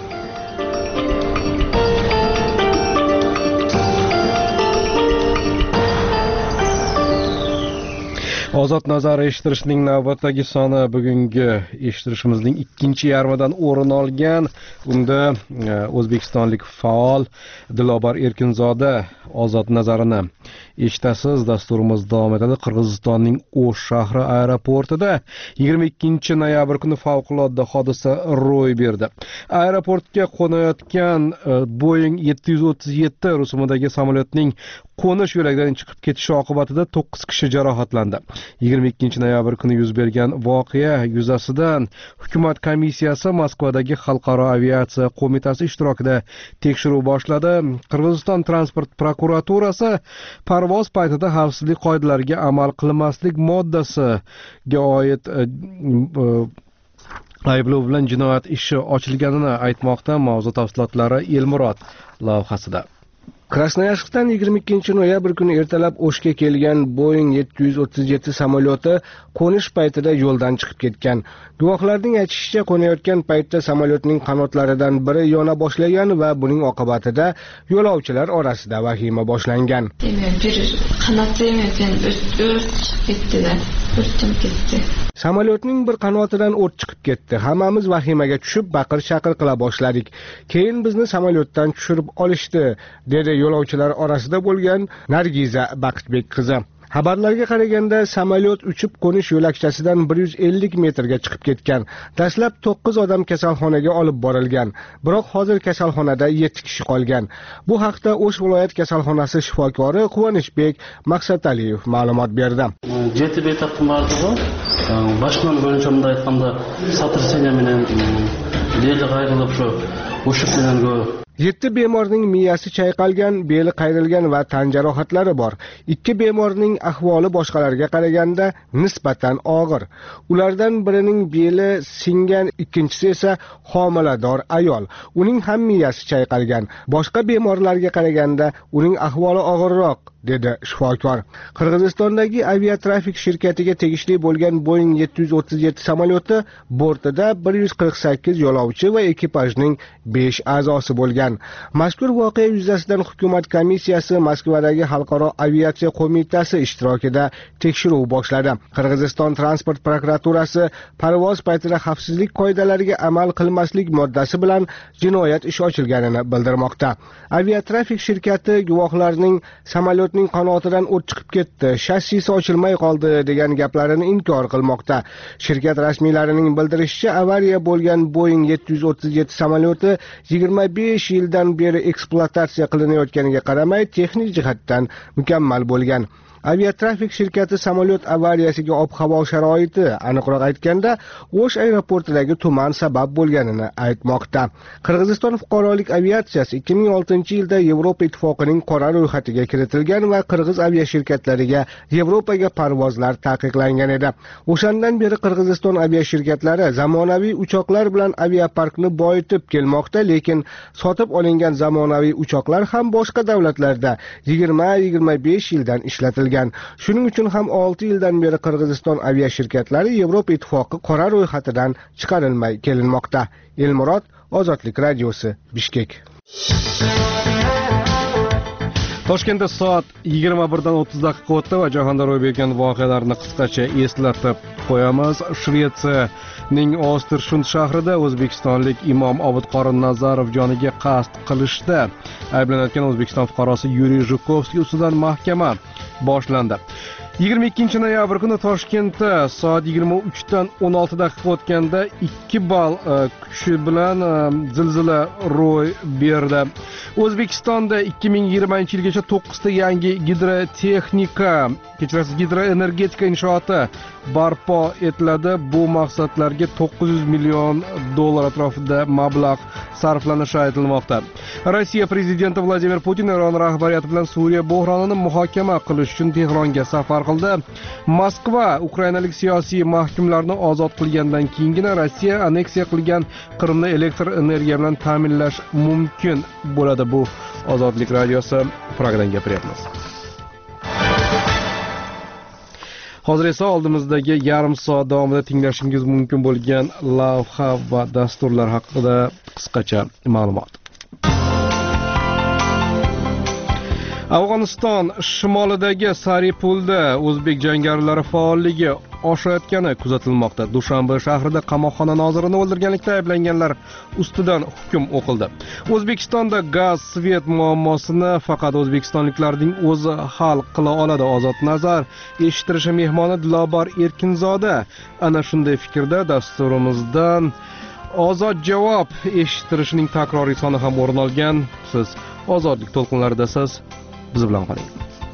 Ozod Nazar eshittirishning navbatdagi soni bugungi eshittirishimizning ikkinchi yarmidan o'rin olgan. Unda o'zbekistonlik faol Dilobar Erkinzoda Ozod Nazarini eshitasiz. Dasturimiz davom etadi. Qirg'izistonning O'sh shahri aeroportida yigirma ikkinchi noyabr kuni favqulodda hodisa ro'y berdi. Aeroportga qo'nayotgan Boeing yetti yuz o'ttiz yetti rusumidagi samolyotning qo'nish yo'lagidan chiqib ketishi oqibatida to'qqiz kishi jarohatlandi. yigirma ikkinchi noyabr kuni yuz bergan voqea yuzasidan hukumat komissiyasi Moskvadagi Xalqaro aviatsiya qo'mitasi ishtirokida tekshiruv boshladi. Qirg'iziston transport prokuraturasi parvoz paytida xavfsizlik qoidalariga amal qilmaslik moddasiga oid ayblov bilan jinoyat ishi ochilganini aytmoqda. Mavzu tafsilotlari Elmurod lavhasida. Krasnoyarskdan yigirma ikkinchi noyabr kuni ertalab O'shga kelgan Boeing yetti yuz o'ttiz yetti samolyoti qo'nish paytida yo'ldan chiqib ketgan. Guvohlarning aytishicha, qo'nayotgan paytda samolyotning qanotlaridan biri yona boshlagan va buning oqibatida yo'lovchilar orasida vahima boshlangan. Samolyotning bir qanotidan o't chiqib ketdi. Hammamiz vahimaga tushib, baqir-chaqir qila boshladik. Keyin bizni samolyotdan tushirib olishdi, dedi yo'lovchilar orasida bo'lgan Nargiza Baqtbek qizi. Xabarlarga qaraganda samolyot uchib qo'nish yo'lakchasidan bir yuz ellik metrga chiqib ketgan. Dastlab to'qqiz odam kasalxonaga olib borilgan, biroq hozir kasalxonada yetti kishi qolgan. Bu haqda O'sh viloyat kasalxonasi shifokori Quvonishbek Maqsataliyev ma'lumot berdi. yetti betaqim bardығы, başman bo'yicha aytganda satraseniya bilan beli qayrilib shu o'shib bilan yetti bemorning miyasi chayqalgan, beli qayrilgan va tan jarohatlari bor. ikki bemorning ahvoli boshqalarga qaraganda nisbatan og'ir. Ulardan birining beli singan, ikkinchisi esa homilador ayol. Uning ham miyasi chayqalgan. Boshqa bemorlarga qaraganda uning ahvoli og'irroq, dedi shifokor. Qirg'izistondagi aviatrafik shirkatiga tegishli bo'lgan Boeing yetti yuz o'ttiz yetti samolyoti bortida bir yuz qirq sakkiz yo'lovchi va ekipajning besh a'zosi bo'lgan. Mazkur voqea yuzasidan hukumat komissiyasi Moskvadagi Xalqaro aviatsiya qo'mitasi ishtirokida tekshiruv boshladi. Qirg'iziston transport prokuraturasi parvoz paytida xavfsizlik qoidalariga amal qilmaslik moddasi bilan jinoyat ishi ochilganini bildirmoqda. Aviatrafik shirkati guvohlarning samolyotni samolyotning qanotidan o't chiqib ketdi, shassisi ochilmay qoldi degan gaplarini inkor qilmoqda. Shirkat rasmiylarining bildirishicha, avariya bo'lgan Boeing yetti yuz o'ttiz yetti samolyoti yigirma besh yildan beri ekspluatatsiya qilinayotganiga qaramay, texnik jihatdan mukammal bo'lgan. Aviatrafik shirkati samolyot avariyasiga ob-havo sharoiti, aniqroq aytganda, O'sh aeroportidagi tuman sabab bo'lganini aytmoqda. Qirg'iziston fuqarolik aviatsiyasi ikki ming oltinchi yilda Yevropa ittifoqining qora ro'yxatiga kiritilgan va qirg'iz aviashirkatlariga Yevropaga parvozlar taqiqlangan edi. O'shandan beri Qirg'iziston aviashirkatlari zamonaviy uchoqlar bilan aviaparkni boyitib kelmoqda, lekin sotib olingan zamonaviy uchoqlar ham boshqa davlatlarda yigirma yigirma besh yildan ishlatilgan. Shuning uchun ham olti yildan beri Qirg'iziston aviashirkatlari Yevropa ittifoqi qora ro'yxatidan chiqarilmay kelinmoqda. Elmurod, Ozodlik radiosi, Bishkek. Toshkentda soat yigirma birdan o'ttiz daqiqa o'tdi va jahonda ro'y bergan voqealarni qisqacha eslatib qo'yamiz. Shvetsiyaning Ostersund shahrida o'zbekistonlik imom Obidqorin Nazarov joniga qasd qilishda ayblanayotgan O'zbekiston fuqarosi Yuriy Zhukovskiy ustidan mahkama boshlandi. yigirma ikkinchi noyabr kuni Toshkentda soat yigirma uchdan o'n olti daqiqa o'tganda ikki ball kuchi bilan zilzila ro'y berdi. O'zbekistonda ikki ming yigirmanchi yilgacha to'qqizta yangi gidrotexnika, kechirasiz, gidroenergetika inshooti barpo etiladi. Bu maqsadlarga to'qqiz yuz million dollar atrofida mablag' sarflanishi aytilmoqda. Rossiya prezidenti Vladimir Putin Eron rahbariyati bilan Suriya bo'hronini muhokama qilish uchun Tehronga safar qildi. Moskva ukrainalik siyosiy mahkumlarni ozod qilgandan keyingina Rossiya anneksiya qilgan Qrimni elektr energiya bilan ta'minlash mumkin bo'ladi. Bu Ozodlik radiosi, Pragadan gapiryapmiz. Hozir esa oldimizdagi yarim soat davomida tinglashingiz mumkin bo'lgan lavha va dasturlar haqida qisqacha ma'lumot. Afg'oniston shimolidagi Saripulda o'zbek jangarilar faolligi oshayotgani kuzatilmoqda. Dushanbe shahrida qamoqxona nozirini o'ldirganlikda ayblanganlar ustidan hukm o'qildi. O'zbekistonda gaz, svet muammosini faqat o'zbekistonliklarning o'zi hal qila oladi. Ozod Nazar eshittirishi mehmoni Dilobar Erkinzoda ana shunday fikrda. Dasturimizdan Ozod javob eshittirishining takroriy soni ham o'rin olgan. Siz Ozodlik to'lqinlaridasiz. Biz bilan qoling.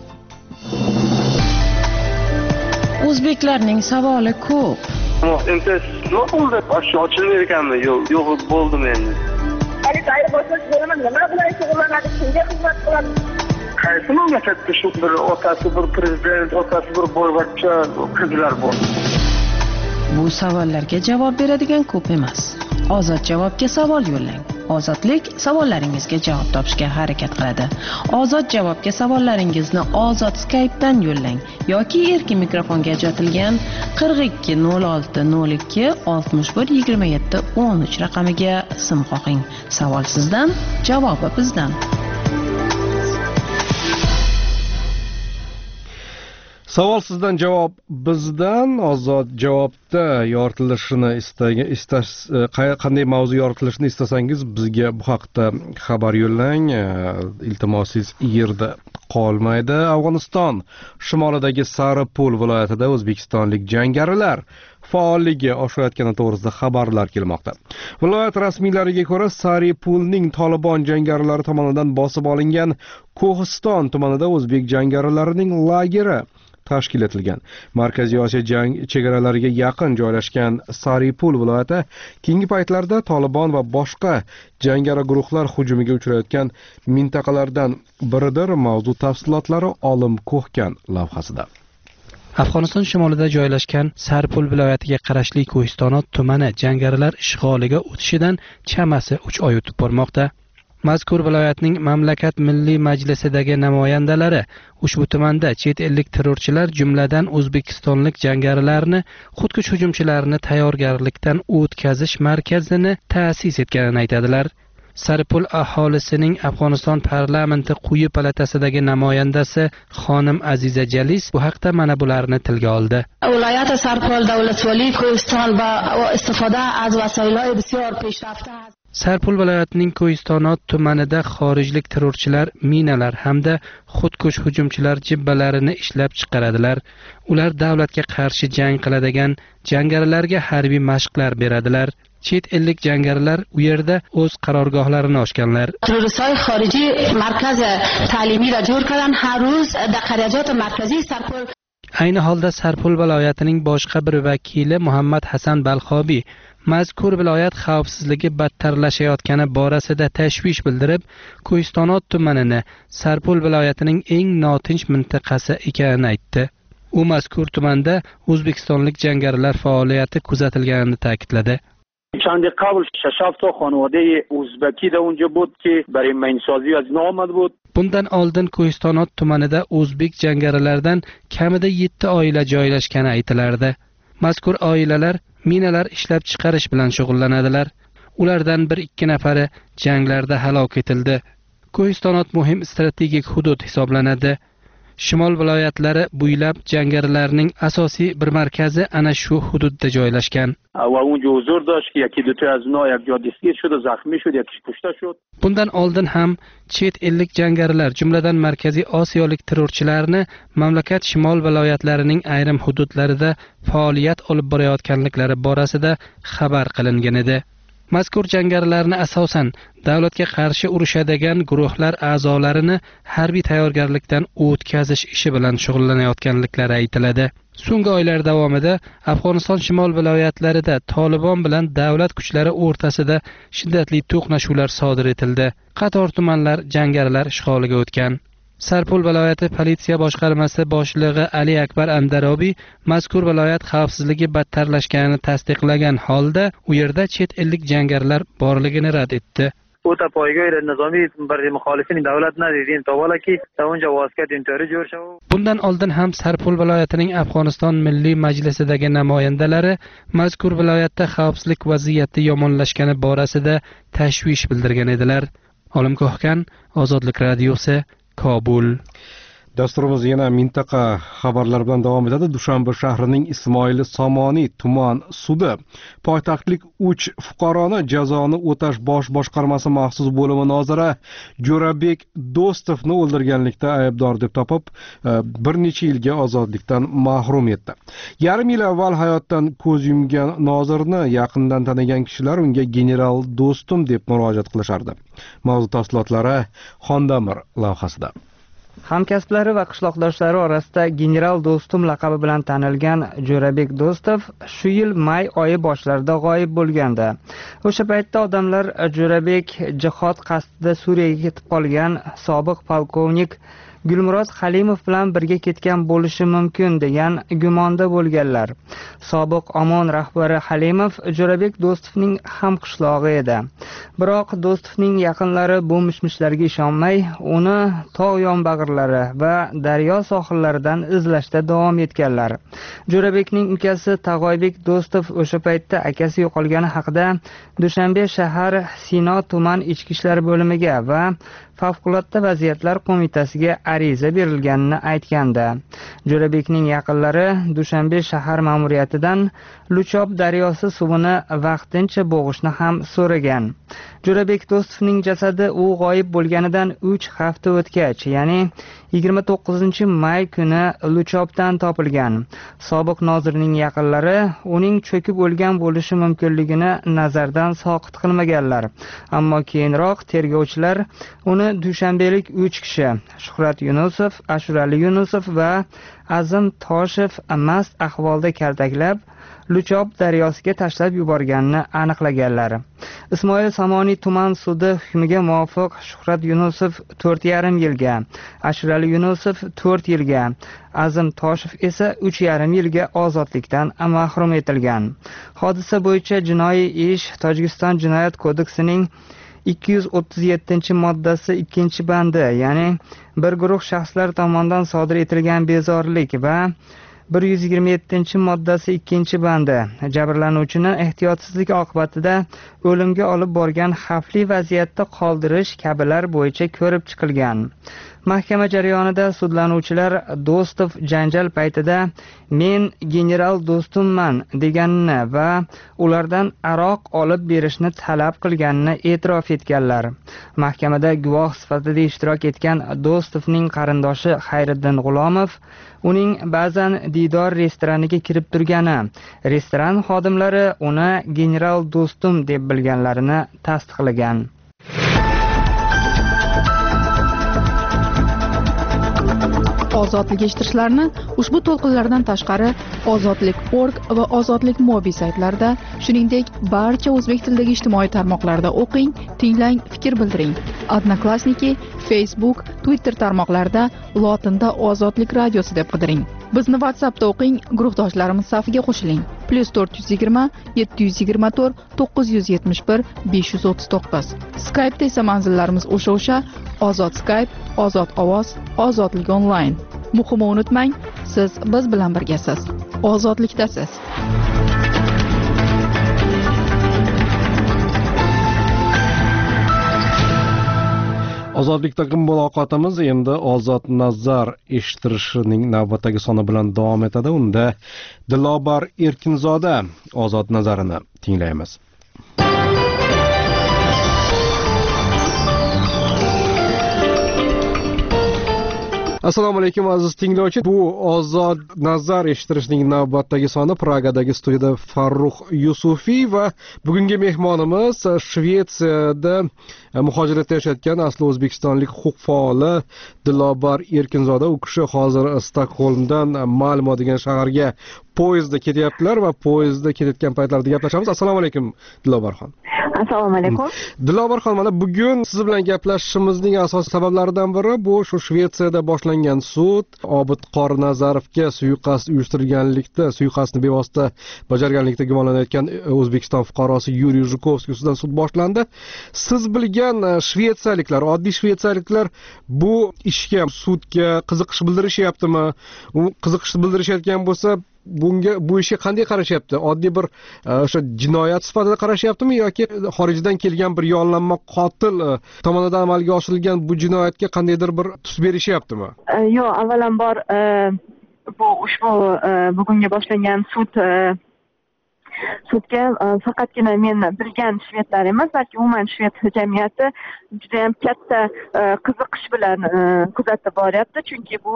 O'zbeklarning savoli ko'p. Endi nima bo'ldi? Ochilmay ekanmi? Yo'q, yo'q bo'ldim endi. Hali tayyor bo'lsangiz bo'laman. Nima bilan shug'ullanadi? Kimga xizmat qiladi? Qaysi mamlakatda shu bir otasi bir prezident, otasi bir boyvachcha qizlar bor? Bu savollarga javob beradigan ko'p emas. Ozod javobga savol yo'llang. Ozodlik savollaringizga javob topishga harakat qiladi. Ozod javobga savollaringizni Ozod Skype'dan yo'llang yoki erkin mikrofonga ajratilgan qirq ikki nol olti nol ikki oltmish bir yigirma yetti o'n uch raqamiga sim qo'ying. Savol sizdan, javobi bizdan. Savol sizdan, javob bizdan. Ozod javobda yoritilishini istagan istas qanday mavzu yoritilishini istasangiz bizga bu haqda xabar yo'llang. Iltimosingiz yerda qolmaydi. Afg'oniston shimolidagi Saripul viloyatida o'zbekistonlik jangarilar faolligi oshayotgani to'g'risida xabarlar kelmoqda. Viloyat rasmiylariga ko'ra, Saripulning Tolibon jangarilari tomonidan bosib olingan Ko'histon tumanida o'zbek jangarilarining lageri tashkil etilgan. Markaziy Osiyo jang chegaralariga yaqin joylashgan Saripul viloyati keyingi paytlarda Tolibon va boshqa jangari guruhlar hujumiga uchrayotgan mintaqalardan biridir. Mavzu tafsilotlari Olim Ko'hkan lavhasida. Afg'oniston shimolida joylashgan Saripul viloyatiga qarashli Ko'histon tumani jangarilar ishg'oliga o'tishidan chamasi uch oy o'tib bormoqda. Mazkur viloyatning mamlakat milliy majlisidagi namoyandalari ushbu tumanda chet ellik terrorchilar jumladan o'zbekistonlik jangarilarni xudkush hujumchilarini tayyorgarlikdan o'tkazish markazini ta'sis etganini aytadilar. Saripul aholisining Afg'oniston parlamenti quyi palatasidagi namoyandasi xonim Aziza Jalis bu haqda mana bularni tilga oldi. Viloyat Saripul davlat vali Ko'histon va istifoda az vasoillar bisyor peshrafta Sarpul viloyatining Ko'istonot tumanida xorijlik terrorchilar minalar hamda xudkush hujumchilar jibbalarini ishlab chiqaradilar. Ular davlatga qarshi jang qiladigan jangarilarga harbiy mashqlar beradilar. Chet ellik jangarilar u yerda o'z qarorgohlarini ochganlar. Terroristlar xorijiy markaz ta'limiy ra jo'r qilgan har roz dar qarajat markaziy Sarpul. Ayni holda Sarpul viloyatining boshqa bir vakili Muhammad Hasan Balxobiy mazkur viloyat xavfsizligi battarlashayotgani borasida tashvish bildirib, Ko'istonot tumanini Sarpul viloyatining eng notinch mintaqasi ekanini aytdi. U mazkur tumanda o'zbekistonlik jangarilar faoliyati kuzatilganini ta'kidladi. چند قبل شش تا خانواده ازبکی در اونجا بود که برای مینسازی از اینا آمد بود. Bundan oldin Ko'istonot tumanida o'zbek jangarilardan kamida yetti oila joylashgani aytilardi. Mazkur oilalar minalar ishlab chiqarish bilan shug'ullanadilar. Ulardan bir ikki nafari janglarda halok etildi. Ko'istonot muhim strategik hudud hisoblanadi. Shimol viloyatlari bo'ylab jangarilarning asosiy bir markazi ana shu hududda joylashgan. Va unga huzur dاشت که یکی دو تا از اونها یک جا دستگیر شد و زخمی شد، یکیش کشته شد. Bundan oldin ham chet ellik jangarilar, jumladan Markaziy Osiyolik terrorchilarni mamlakat shimol viloyatlarining ayrim hududlarida faoliyat olib borayotganliklari borasida xabar qilingan edi. Mazkur jangarilarni asosan davlatga qarshi urushadigan guruhlar a'zolarini harbiy tayyorgarlikdan o'tkazish ishi bilan shug'ullanayotganliklari aytiladi. So'nggi oylar davomida Afg'oniston shimol viloyatlarida Tolibon bilan davlat kuchlari o'rtasida shiddatli to'qnashuvlar sodir etildi. Qator tumanlar jangarilar ishg'oliga o'tgan. Sarpul viloyati politsiya boshqarmasi boshlig'i Ali Akbar Andarobiy mazkur viloyat xavfsizligi battarlashganini tasdiqlagan holda u yerda chet ellik jangarilar borligini rad etdi. او تا پایگاه نظامی برای مخالفین دولت ندیدین تا والا که تا اونجا واسکت اینطوری جور شو. Bundan oldin ham Sarpul viloyatining Afg'oniston Milliy Majlisidagi namoyandalari mazkur viloyatda xavfsizlik vaziyati yomonlashgani borasida tashvish bildirgan edilar. Olimgohkan Ozodlik radiosi, Kobul. Dasturimiz yana mintaqa xabarlari bilan davom etadi. Dushanba shahrining Ismoil Somoniy tuman sudi poytaxtlik uch fuqaroni jazoni o'tash bosh boshqarmasi maxsus bo'limi noziri Jo'rabek Do'stovni o'ldirganlikda aybdor deb topib, bir necha yilga ozodlikdan mahrum etdi. Yarim yil avval hayotdan ko'z yumgan nozirni yaqindan tanigan kishilar unga general Do'stum deb murojaat qilishardi. Mavzu tafsilotlari Xondamir lavhasida. Hamkasblari va qishloqdoshlari orasida general Do'stum laqabi bilan tanilgan Jo'rabek Do'stov shu yil may oyi boshlarida g'oyib bo'lgandi. O'sha paytda odamlar Jo'rabek jihod qasdida Suriyaga ketib qolgan sobiq polkovnik Gulmurod Halimov bilan birga ketgan bo'lishi mumkin degan gumonda bo'lganlar. Sobiq Omon rahbari Halimov Jo'rabek Do'stovning ham qishlog'i edi. Biroq Do'stovning yaqinlari bu mishmishlarga ishonmay, uni tog' yonbag'irlari va daryo sohillaridan izlashda davom etganlar. Jo'rabekning ukasi Tag'oybek Do'stov o'sha paytda akasi yo'qolgani haqida Dushanbe shahar Sino tuman ichki ishlar bo'limiga va Favqulodda vaziyatlar qo'mitasiga ariza berilganini aytgandi. Jo'rabekning yaqinlari Dushanbe shahar ma'muriyatidan Luchob daryosi suvini vaqtincha bo'g'ishni ham so'ragan. Jo'rabek Do'stovning jasadi u g'oyib bo'lganidan uch hafta o'tgach, ya'ni yigirma to'qqizinchi may kuni Luchobdan topilgan. Sobiq nozirning yaqinlari uning cho'kib o'lgan bo'lishi mumkinligini nazardan soqit qilmaganlar. Ammo keyinroq tergovchilar uni dushanbelik uch kishi Shuhrat Yunusov, Ashurali Yunusov va Azim Toshev mast ahvolda kaltaklab Luchob daryosiga tashlab yuborganini aniqlaganlar. Ismoil Somoniy tuman sudi hukmiga muvofiq Shuhrat Yunusov to'rt yarim yilga, Ashurali Yunusov to'rt yilga, Azim Toshev esa uch yarim yilga ozodlikdan mahrum etilgan. Hodisa bo'yicha jinoiy ish Tojikiston Jinoyat kodeksining ikki yuz o'ttiz yettinchi moddasi ikkinchi bandi, ya'ni bir guruh shaxslar tomonidan sodir etilgan bezorilik va bir yuz yigirma yettinchi moddasi ikkinchi bandi jabrlanuvchini ehtiyotsizlik oqibatida o'limga olib borgan xavfli vaziyatda qoldirish kabilar bo'yicha ko'rib chiqilgan. Mahkama jarayonida sudlanuvchilar Do'stov janjal paytida men general do'stimman deganini va ulardan aroq olib berishni talab qilganini e'tirof etganlar. Mahkamada guvoh sifatida ishtirok etgan Do'stovning qarindoshi Xayriddin G'ulomov uning ba'zan Didor restoraniga kirib turgani, restoran xodimlari uni general do'stim deb bilganlarini tasdiqlagan. Ozodlik eshittirishlarni ushbu to'lqinlardan tashqari ozodlik nokta org va ozodlik mobi saytlarida, shuningdek barcha o'zbek tilidagi ijtimoiy tarmoqlarda o'qing, tinglang, fikr bildiring. Odnoklassniki, Facebook, Twitter tarmoqlarida lotinda Ozodlik radiosi deb qidiring. Bizni WhatsAppda o'qing, guruhdoshlarimiz safiga qo'shiling. plus to'rt yuz yigirma yetti yuz yigirma to'rt to'qqiz yuz yetmish bir besh yuz o'ttiz to'qqiz. Skype'da esa manzillarimiz o'sha-o'sha: Ozod Skype, Ozod ovoz, Ozodlik onlayn. Muhimi unutmang, siz biz bilan birgasiz. Ozodlikdasiz. Ozodlikdagi muloqotimiz endi Ozod nazar eshittirishining navbatdagi soni bilan davom etadi. Unda Dilobar Erkinzoda Ozod nazarini tinglaymiz. Assalomu alaykum aziz tinglovchi. Bu Ozod nazar eshittirishning navbatdagi soni. Pragadagi studiyada Farruh Yusufiy va bugungi mehmonimiz Shvetsiyada muhojiratda yashayotgan asli o'zbekistonlik huquq faoli Dilobar Erkinzoda. U kishi hozir Stokgolmdan Malmo degan shaharga poyezdda ketyaptilar va poyezdda ketayotgan paytlarda gaplashamiz. Assalomu alaykum Dilobarxon. Assalomu alaykum. Dilobarxon, mana bugun siz bilan gaplashishimizning asosiy sabablaridan biri bu shu Shvetsiyada boshlangan sud Obid Qorinazarovga suiqasd uyushtirganlikda, suiqasdni bevosita bajarganlikda gumonlanayotgan O'zbekiston fuqarosi Yuriy Zhukovskiy ustidan sud boshlandi. Siz bilgan shvetsiyaliklar, oddiy shvetsiyaliklar bu ishga, sudga qiziqish bildirishyaptimi? U qiziqish bildirishayotgan bo'lsa, bunga bu ishga qanday qarashyapti? Oddiy bir o'sha jinoyat sifatida qarashyaptimi yoki xorijdan kelgan bir yollanma qotil tomonidan amalga oshirilgan bu jinoyatga qandaydir bir tus berishyaptimi? Yo'q, avvalambor bu ushbu bugunga boshlangan sud sudga faqatgina men bilgan shvedlar emas, balki umuman shved jamiyati juda ham katta qiziqish bilan kuzatib boryapti. Chunki bu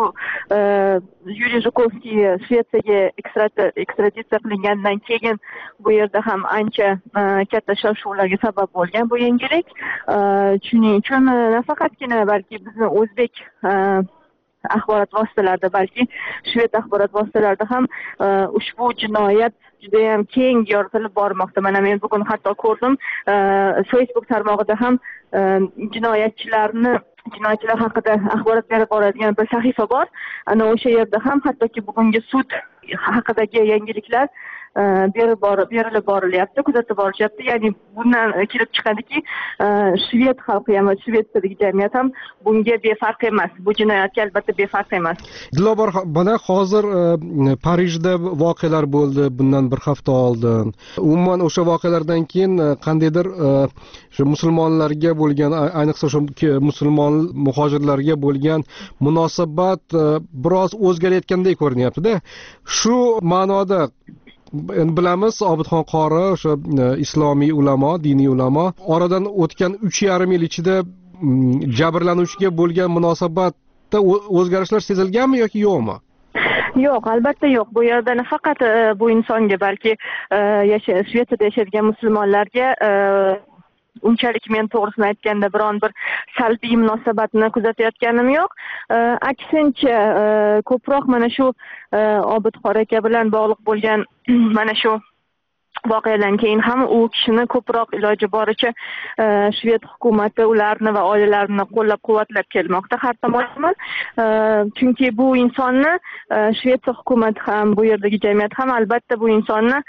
Yuriy Zhukovskiy Shvetsiyaga ekstraditsiya qilingandan keyin bu yerda ham ancha katta shov-shuvlarga sabab bo'lgan bu yangilik. Shuning uchun nafaqatgina balki bizni o'zbek axborot vositalarida, balki shved axborot vositalarida ham ushbu jinoyat juda ham keng yoritilib bormoqda. Mana men bugun hatto ko'rdim, Facebook tarmog'ida ham jinoyatchilarni jinoyatchilar haqida axborot berib boradigan bir sahifa bor. Ana o'sha yerda ham hattoki bugungi sud haqidagi yangiliklar berib borib berilib borilyapti, kuzatib borishyapti. Ya'ni bundan kelib chiqadiki, shved xalqi ham, Shvetsiyadagi jamiyat ham bunga befarq emas. Bu jinoyatga albatta befarq emas. Dilobar, mana hozir Parijda voqealar bo'ldi bundan bir hafta oldin. Umuman o'sha voqealardan keyin qandaydir shu musulmonlarga bo'lgan, ayniqsa shu musulmon muhojirlarga bo'lgan munosabat biroz o'zgarayotgandek ko'rinyapti-da. Shu ma'noda bilamiz, Obidxon qori, o'sha islomiy ulamo, diniy ulamo oradan o'tgan uch yarim yil ichida jabrlanuvchiga bo'lgan munosabatda o'zgarishlar sezilganmi yoki yo'qmi? Yo'q, albatta yo'q. Bu yerda nafaqat bu insonga, balki Shvetsiyada yashaydigan musulmonlarga unchalik men to'g'risini aytganda biron bir salbiy munosabatni kuzatayotganim yo'q. Aksincha, ko'proq mana shu Obid qori aka bilan bog'liq bo'lgan mana shu voqeadan keyin ham u kishini ko'proq iloji boricha shved hukumati ularni va oilalarini qo'llab-quvvatlab kelmoqda har tomonlama. Chunki bu insonni Shvetsiya hukumati ham, bu yerdagi jamiyat ham albatta bu insonni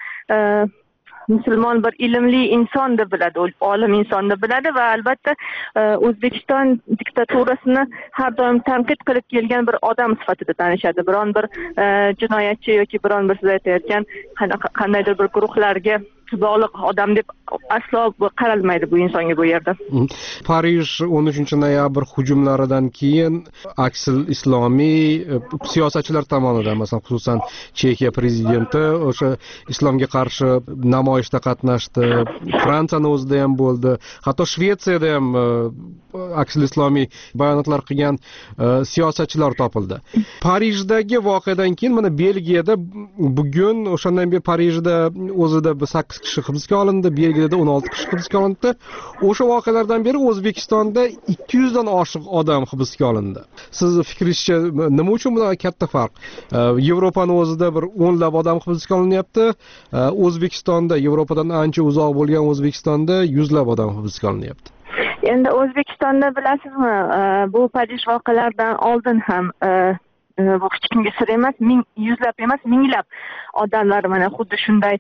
musulmon bir ilmli inson deb biladi, olim inson deb biladi va albatta O'zbekiston diktaturasini har doim tanqid qilib kelgan bir odam sifatida tanishadi. Biron bir jinoyatchi yoki biron bir siz aytayotgan qandaydir bir guruhlarga bog'liq odam deb aslo qaralmaydi bu insonga bu yerda. Parij o'n uchinchi noyabr hujumlaridan keyin aksil islomiy siyosatchilar tomonidan, masalan, xususan Chexiya prezidenti o'sha islomga qarshi namoyishda qatnashdi. Fransiyani o'zida ham bo'ldi. Hatto Shvetsiyada ham aksil islomiy bayonotlar qilgan siyosatchilar topildi. Parijdagi voqeadan keyin mana Belgiyada bugun o'shandan beri Parijda o'zida sakkiz kishi hibsga olindi, Belgiyada o'n olti kishi hibsga olindi. O'sha voqealardan beri O'zbekistonda ikki yuz dan oshiq odam hibsga olindi. Siz fikringizcha nima uchun bunday katta farq? Yevropani o'zida bir o'nlab odam hibsga olinyapti. O'zbekistonda, Yevropadan ancha uzoq bo'lgan O'zbekistonda yuzlab odam hibsga olinyapti. Endi O'zbekistonda bilasizmi, bu Parij voqealaridan oldin ham bu hech kimga sir emas, ming yuzlab emas, minglab odamlar mana xuddi shunday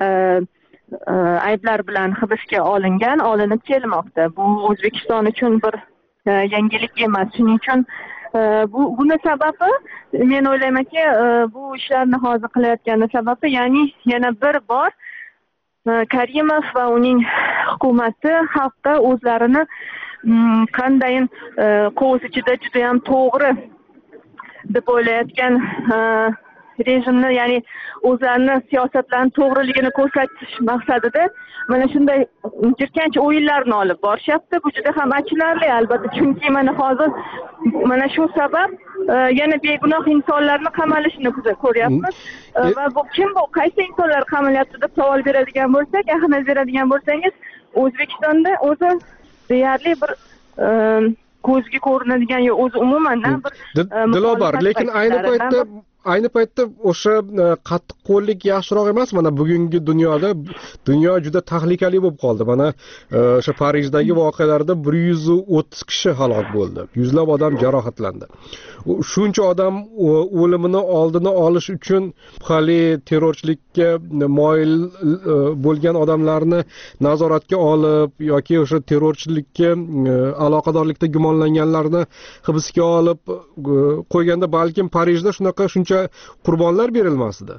ayblar bilan hibsga olingan, olinib kelmoqda. Bu O'zbekiston uchun bir yangilik emas. Shuning uchun bu buni sababi, men o'ylaymanki, bu ishlarni hozir qilayotgani sababi, ya'ni yana bir bor Karimov va uning hukumati xalqqa o'zlarini qandayin qo'z ichida juda ham to'g'ri deb o'ylayotgan rejimni, ya'ni o'zlarini siyosatlarini to'g'riligini ko'rsatish maqsadida mana shunday jirkanch o'yinlarni olib borishyapti. Bu juda ham achinarli albatta, chunki mana hozir mana shu sabab yana begunoh insonlarni qamalishini ko'ryapmiz. Va bu kim bu, qaysi insonlar qamalyapti deb savol beradigan bo'lsak, ahamiyat beradigan bo'lsangiz, O'zbekistonda o'zi deyarli bir ko'zga ko'rinadigan, yo o'zi umuman bir Dilobar, lekin ayni paytda ayni paytda o'sha qattiqqo'llik yaxshiroq emas. Mana bugungi dunyoda dunyo juda tahlikali bo'lib qoldi. Mana o'sha Parijdagi voqealarda bir yuz o'ttiz kishi halok bo'ldi. Yuzlab odam jarohatlandi. Shuncha odam o'limini oldini olish uchun hali terrorchilikka moyil bo'lgan odamlarni nazoratga olib yoki o'sha terrorchilikka aloqadorlikda gumonlanganlarni hibsga olib qo'yganda balkim Parijda shunaqa shuncha qurbonlar berilmasdi.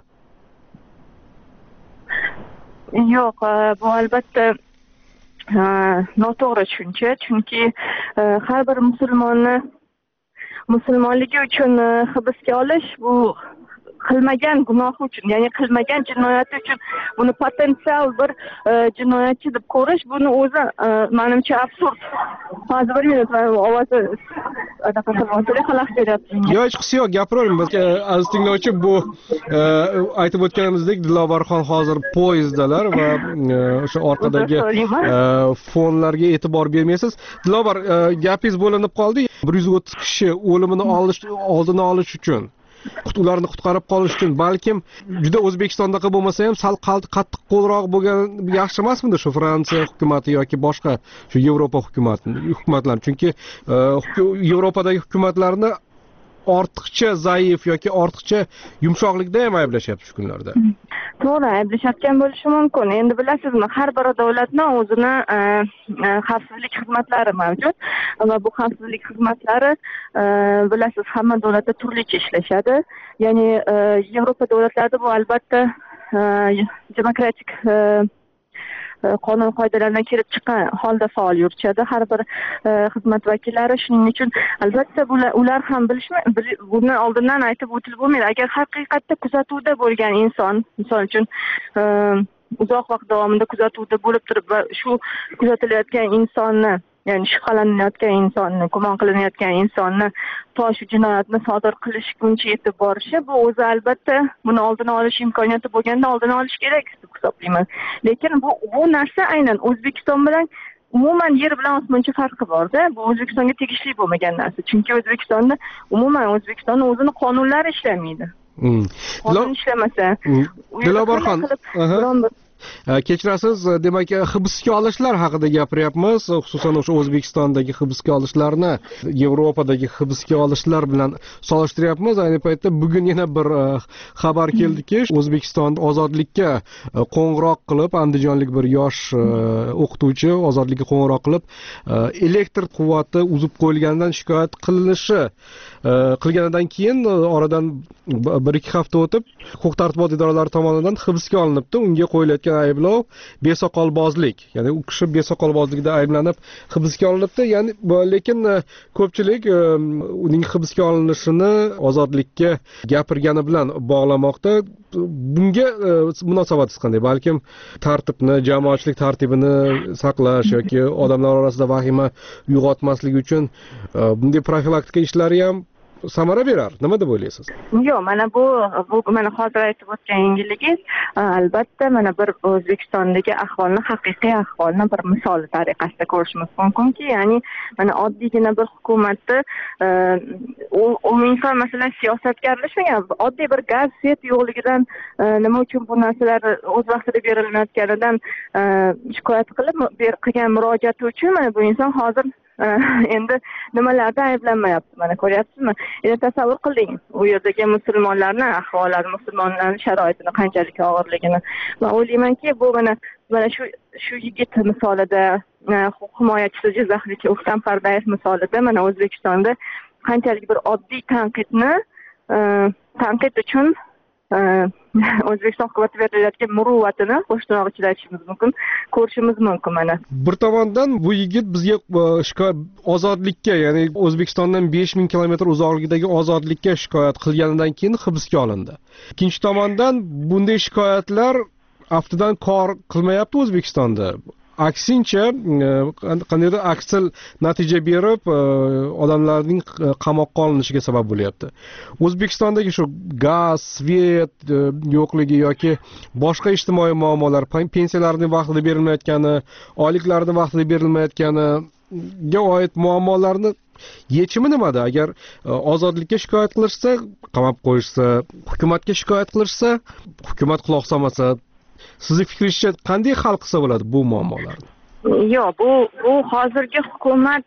Yo'q, bu albatta noto'g'ri tushuncha, chunki har bir musulmonni musulmonligi uchun hibsga olish, bu qilmagan gunohi uchun, ya'ni qilmagan jinoyati uchun buni potensial bir jinoyatchi deb ko'rish, buni o'zi menimcha absurd. Hozir bir minut ovozi anaqa qilmoqda, xalaq beryapti. Yo'q, hech qisi yo'q, gapiravering. Biz aziz tinglovchi, bu aytib o'tganimizdek Dilobarxon hozir poyezddalar va o'sha orqadagi fonlarga e'tibor bermaysiz. Dilobar, gapingiz bo'linib qoldi. bir yuz o'ttiz kishi o'limini olish oldini olish uchun, ularni qutqarib qolish uchun, balkim juda O'zbekistondaqa bo'lmasa ham sal qattiq qo'lroq bo'lgan yaxshi emasmidi shu Fransiya hukumati yoki boshqa shu Yevropa hukumati hukumatlari? Chunki Yevropadagi hukumatlarni ortiqcha zaif yoki ortiqcha yumshoqlikda ham ayblashyapti shu kunlarda. To'g'ri, ayblayotgan bo'lishi mumkin. Endi bilasizmi, har bir davlatning o'zini xavfsizlik xizmatlari mavjud va bu xavfsizlik xizmatlari bilasiz, hamma davlatda turlicha ishlashadi. Ya'ni Yevropa davlatlarida bu albatta demokratik qonun qoidalaridan kelib chiqqan holda faol yurishadi har bir xizmat vakillari. Shuning uchun albatta ular ham bilishmaydi, buni oldindan aytib o'tilib bo'lmaydi. Agar haqiqatda kuzatuvda bo'lgan inson, misol uchun uzoq vaqt davomida kuzatuvda bo'lib turib va shu kuzatilayotgan insonni, ya'ni shubhalanayotgan insonni, gumon qilinayotgan insonni to shu jinoyatni sodir qilishguncha yetib borishi, bu o'zi albatta buni oldini olish imkoniyati bo'lganda oldini olish kerak deb hisoblayman. Lekin bu bu narsa aynan O'zbekiston bilan umuman yer bilan osmoncha farqi bor-da. Bu O'zbekistonga tegishli bo'lmagan narsa. Chunki O'zbekistonda umuman O'zbekistonning o'zini qonunlari ishlamaydi. Qonun ishlamasa, Dilobarxon, kechirasiz, demak hibsga olishlar haqida gapiryapmiz, xususan o'sha O'zbekistondagi hibsga olishlarni Yevropadagi hibsga olishlar bilan solishtiryapmiz. Ayni paytda bugun yana bir xabar keldiki, O'zbekiston ozodlikka qo'ng'iroq qilib, andijonlik bir yosh o'qituvchi ozodlikka qo'ng'iroq qilib, elektr quvvati uzib qo'yilganidan shikoyat qilinishi qilganidan keyin oradan bir ikki hafta o'tib huquq tartibot idoralari tomonidan hibsga olinibdi. Unga qo'yilayotgan qilayotgan ayblov besoqolbozlik, ya'ni u kishi besoqolbozlikda ayblanib hibsga olinibdi. Ya'ni lekin ko'pchilik uning hibsga olinishini ozodlikka gapirgani bilan bog'lamoqda. Bunga munosabatingiz qanday? Balkim tartibni, jamoatchilik tartibini saqlash yoki odamlar orasida vahima uyg'otmaslik uchun bunday profilaktika ishlari ham samara berar. Nima deb o'ylaysiz? Yo'q, mana bu bu mana hozir aytib o'tgan yengilligingiz albatta mana bir O'zbekistondagi ahvolni, haqiqiy ahvolni bir misoli tariqasida ko'rishimiz mumkinki, ya'ni mana oddiygina bir hukumatni u inson masalan siyosatga aralashmagan, oddiy bir gaz, svet yo'qligidan nima uchun bu narsalar o'z vaqtida berilmayotganidan shikoyat qilib qilgan murojaati uchun mana bu inson hozir endi nimalarda ayblanmayapti, mana ko'ryapsizmi? Endi tasavvur qiling, u yerdagi musulmonlarning ahvollari, musulmonlarning sharoitini qanchalik og'irligini. Men o'ylaymanki, bu mana mana shu shu yigit misolida, huquq himoyachisi Jizzaxlik O'ktam Pardayev misolida mana O'zbekistonda qanchalik bir oddiy tanqidni tanqid uchun O'zbekiston hukumati berilayotgan muruvvatini qo'shtirnoq ichida aytishimiz mumkin, ko'rishimiz mumkin mana. Bir tomondan bu yigit bizga ozodlikka, ya'ni O'zbekistondan besh ming kilometr uzoqlikdagi ozodlikka shikoyat qilganidan keyin hibsga olindi. Ikkinchi tomondan bunday shikoyatlar aftidan kor qilmayapti O'zbekistonda. Aksincha, qandaydir aksil natija berib, odamlarning qamoqqa olinishiga sabab bo'lyapti. O'zbekistondagi shu gaz, svet yo'qligi yoki boshqa ijtimoiy muammolar, pensiyalarning vaqtida berilmayotgani, oyliklarning vaqtida berilmayotganiga oid muammolarni yechimi nimada? Agar ozodlikka shikoyat qilishsa, qamab qo'yishsa, hukumatga shikoyat qilishsa, hukumat quloq solmasa, sizning fikringizcha qanday hal qilsa bo'ladi bu muammolarni? Yo'q, bu bu hozirgi hukumat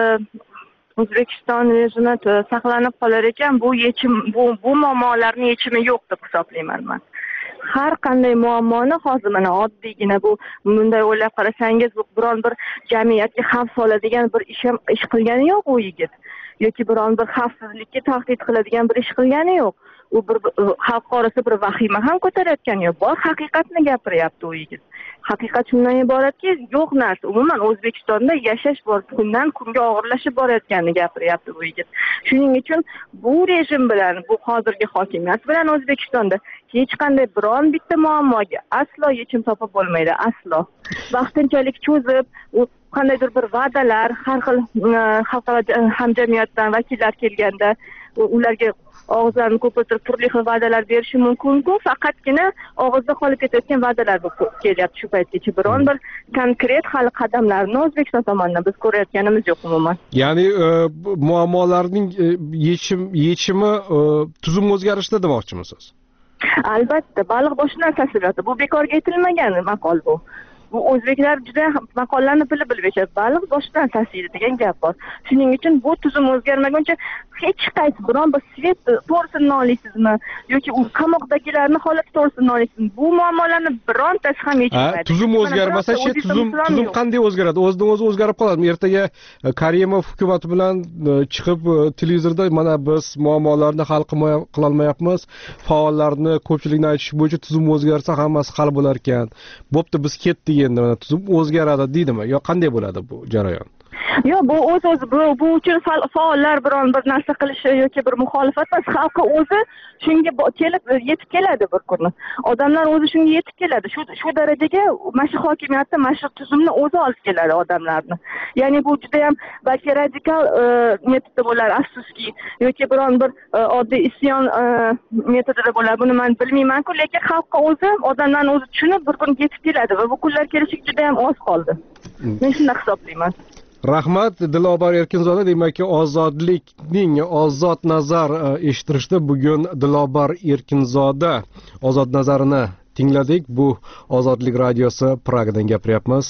O'zbekiston rejimi saqlanib qolar ekan, bu yechim bu bu muammolarning yechimi yo'q deb hisoblayman men. Har qanday muammoni hozir mana oddiygina bu bunday o'ylab qarasangiz, bu biron bir jamiyatga xavf soladigan bir ish ham ish qilgani yo'q u yigit. Yoki biron bir xavfsizlikka tahdid qiladigan bir ish qilgani yo'q. U bir xalq orasida bir vahima ham ko'tarayotgani yo'q. Bor haqiqatni gapiryapti u yigit. Haqiqat shundan iboratki, yo'q narsa. Umuman O'zbekistonda yashash bor, kundan kunga og'irlashib borayotganini gapiryapti bu yigit. Shuning uchun bu rejim bilan, bu hozirgi hokimiyat bilan O'zbekistonda hech qanday biron bitta muammoga aslo yechim topib bo'lmaydi, aslo. Vaqtinchalik cho'zib, qandaydir bir va'dalar, har xil xalqaro hamjamiyatdan vakillar kelganda ularga og'izlarini ko'pirtirib turli xil va'dalar berishi mumkin-ku, faqatgina og'izda qolib ketayotgan va'dalar bo'lib kelyapti shu paytgacha. Biron bir konkret hali qadamlarni O'zbekiston tomonidan biz ko'rayotganimiz yo'q umuman. Ya'ni muammolarning yechim yechimi tuzum o'zgarishida demoqchimisiz? Albatta, baliq boshidan sasiradi. Bu bekorga aytilmagan maqol bu. Bu o'zbeklar juda maqollarni bilib bilib yashab, baliq boshidan sasiydi degan gap bor. Shuning uchun bu tuzum o'zgarmaguncha hech qaysi biron bir svet to'g'risini olaysizmi yoki u qamoqdagilarning holati to'g'risini olaysizmi? Bu muammolarni birontasi ham yechilmaydi. Tuzum o'zgarmasa, tuzum tuzum qanday o'zgaradi? O'zidan o'zi o'zgarib qoladimi? Ertaga Karimov hukumati bilan chiqib televizorda mana biz muammolarni hal qila olmayapmiz, faollarni ko'pchilikni aytish bo'yicha tuzum o'zgarsa hammasi hal bo'lar ekan. Bo'pti, biz ketdik, endi mana tuzum o'zgaradi deydimi? Yo qanday bo'ladi bu jarayon? Yo'q, bu o'z o'zi bu, bu uchun faollar biron bir narsa qilishi yoki bir muxolifat emas, xalqqa o'zi shunga kelib yetib keladi bir kuni. Odamlar o'zi shunga yetib keladi. Shu shu darajaga mana shu hokimiyatni, mana shu tuzumni o'zi olib keladi odamlarni. Ya'ni bu juda ham balki radikal metodda bo'lar, afsuski, yoki biron bir oddiy isyon metodida bo'lar. Buni men bilmayman-ku, lekin xalqqa o'zi, odamlarning o'zi tushunib bir kun yetib keladi va bu kunlar kelishi juda ham oz qoldi. Men shunday hisoblayman. Rahmat, Dilobar Erkinzoda. Demakki, ozodlikning ozod nazar eshittirishda bugun Dilobar Erkinzoda ozod nazarini tingladik. Bu Ozodlik radiosi, Pragadan gapiryapmiz.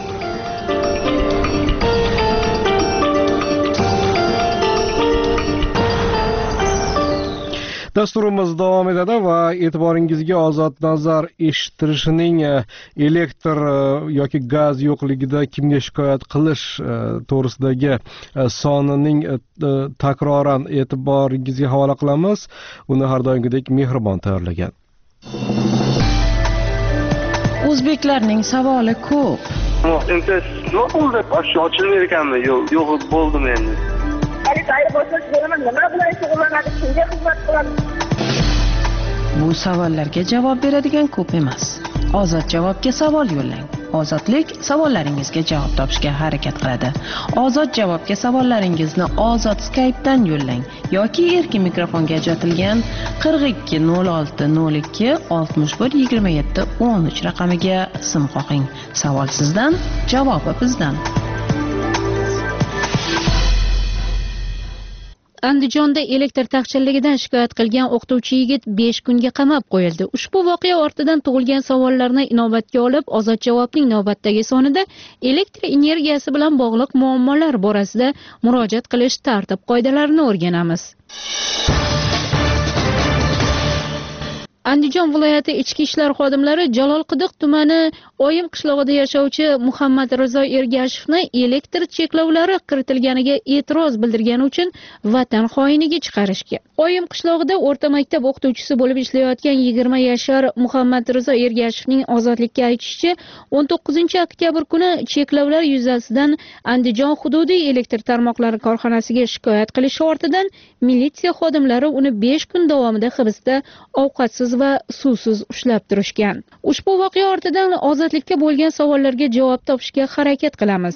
Dasturimiz davom etadi va e'tiboringizga ozod nazar eshittirishining elektr yoki gaz yo'qligida kimga shikoyat qilish to'g'risidagi sonining takroran e'tiboringizga havola qilamiz. Uni har doimgidek Mehribon tayyorlagan. o'zbeklarning savoli ko'p. Imtiyoz nima bo'ldi? Ochilmaydi ekanmi? Yo'q, yo'q bo'ldimi endi? Bu savollarga javob beradigan ko'p emas. Ozod javobga savol yo'llang. Ozodlik savollaringizga javob topishga harakat qiladi. Ozod javobga savollaringizni Ozod Skype'dan yo'llang yoki erkin mikrofonga ajratilgan qirq ikki nol olti nol ikki oltmish bir yigirma yetti o'n uch raqamiga sim qoqing. Savol sizdan, javobi bizdan. Andijonda elektr taqchilligidan shikoyat qilgan o'qituvchi yigit besh kunga qamab qo'yildi. Ushbu voqea ortidan tug'ilgan savollarni inobatga olib, Ozod javobning navbatdagi sonida elektr energiyasi bilan bog'liq muammolar borasida murojaat qilish tartib-qoidalarini o'rganamiz. Andijon viloyati ichki ishlar xodimlari Jalolqidiq tumani Oyim qishlog'ida yashovchi Muhammad Rizo Ergashevni elektr cheklovlari kiritilganiga e'tiroz bildirgani uchun vatan xoiniga chiqarishga. Oyim qishlog'ida o'rta maktab o'qituvchisi bo'lib ishlayotgan yigirma yashar Muhammad Rizo Ergashevning ozodlikka aytishicha, o'n to'qqizinchi oktyabr kuni cheklovlar yuzasidan Andijon hududiy elektr tarmoqlari korxonasiga shikoyat qilishi ortidan militsiya xodimlari uni besh kun davomida hibsda ovqatsiz va suvsiz ushlab turishgan. Ushbu voqea ortidan ozodlikka bo'lgan savollarga javob topishga harakat qilamiz.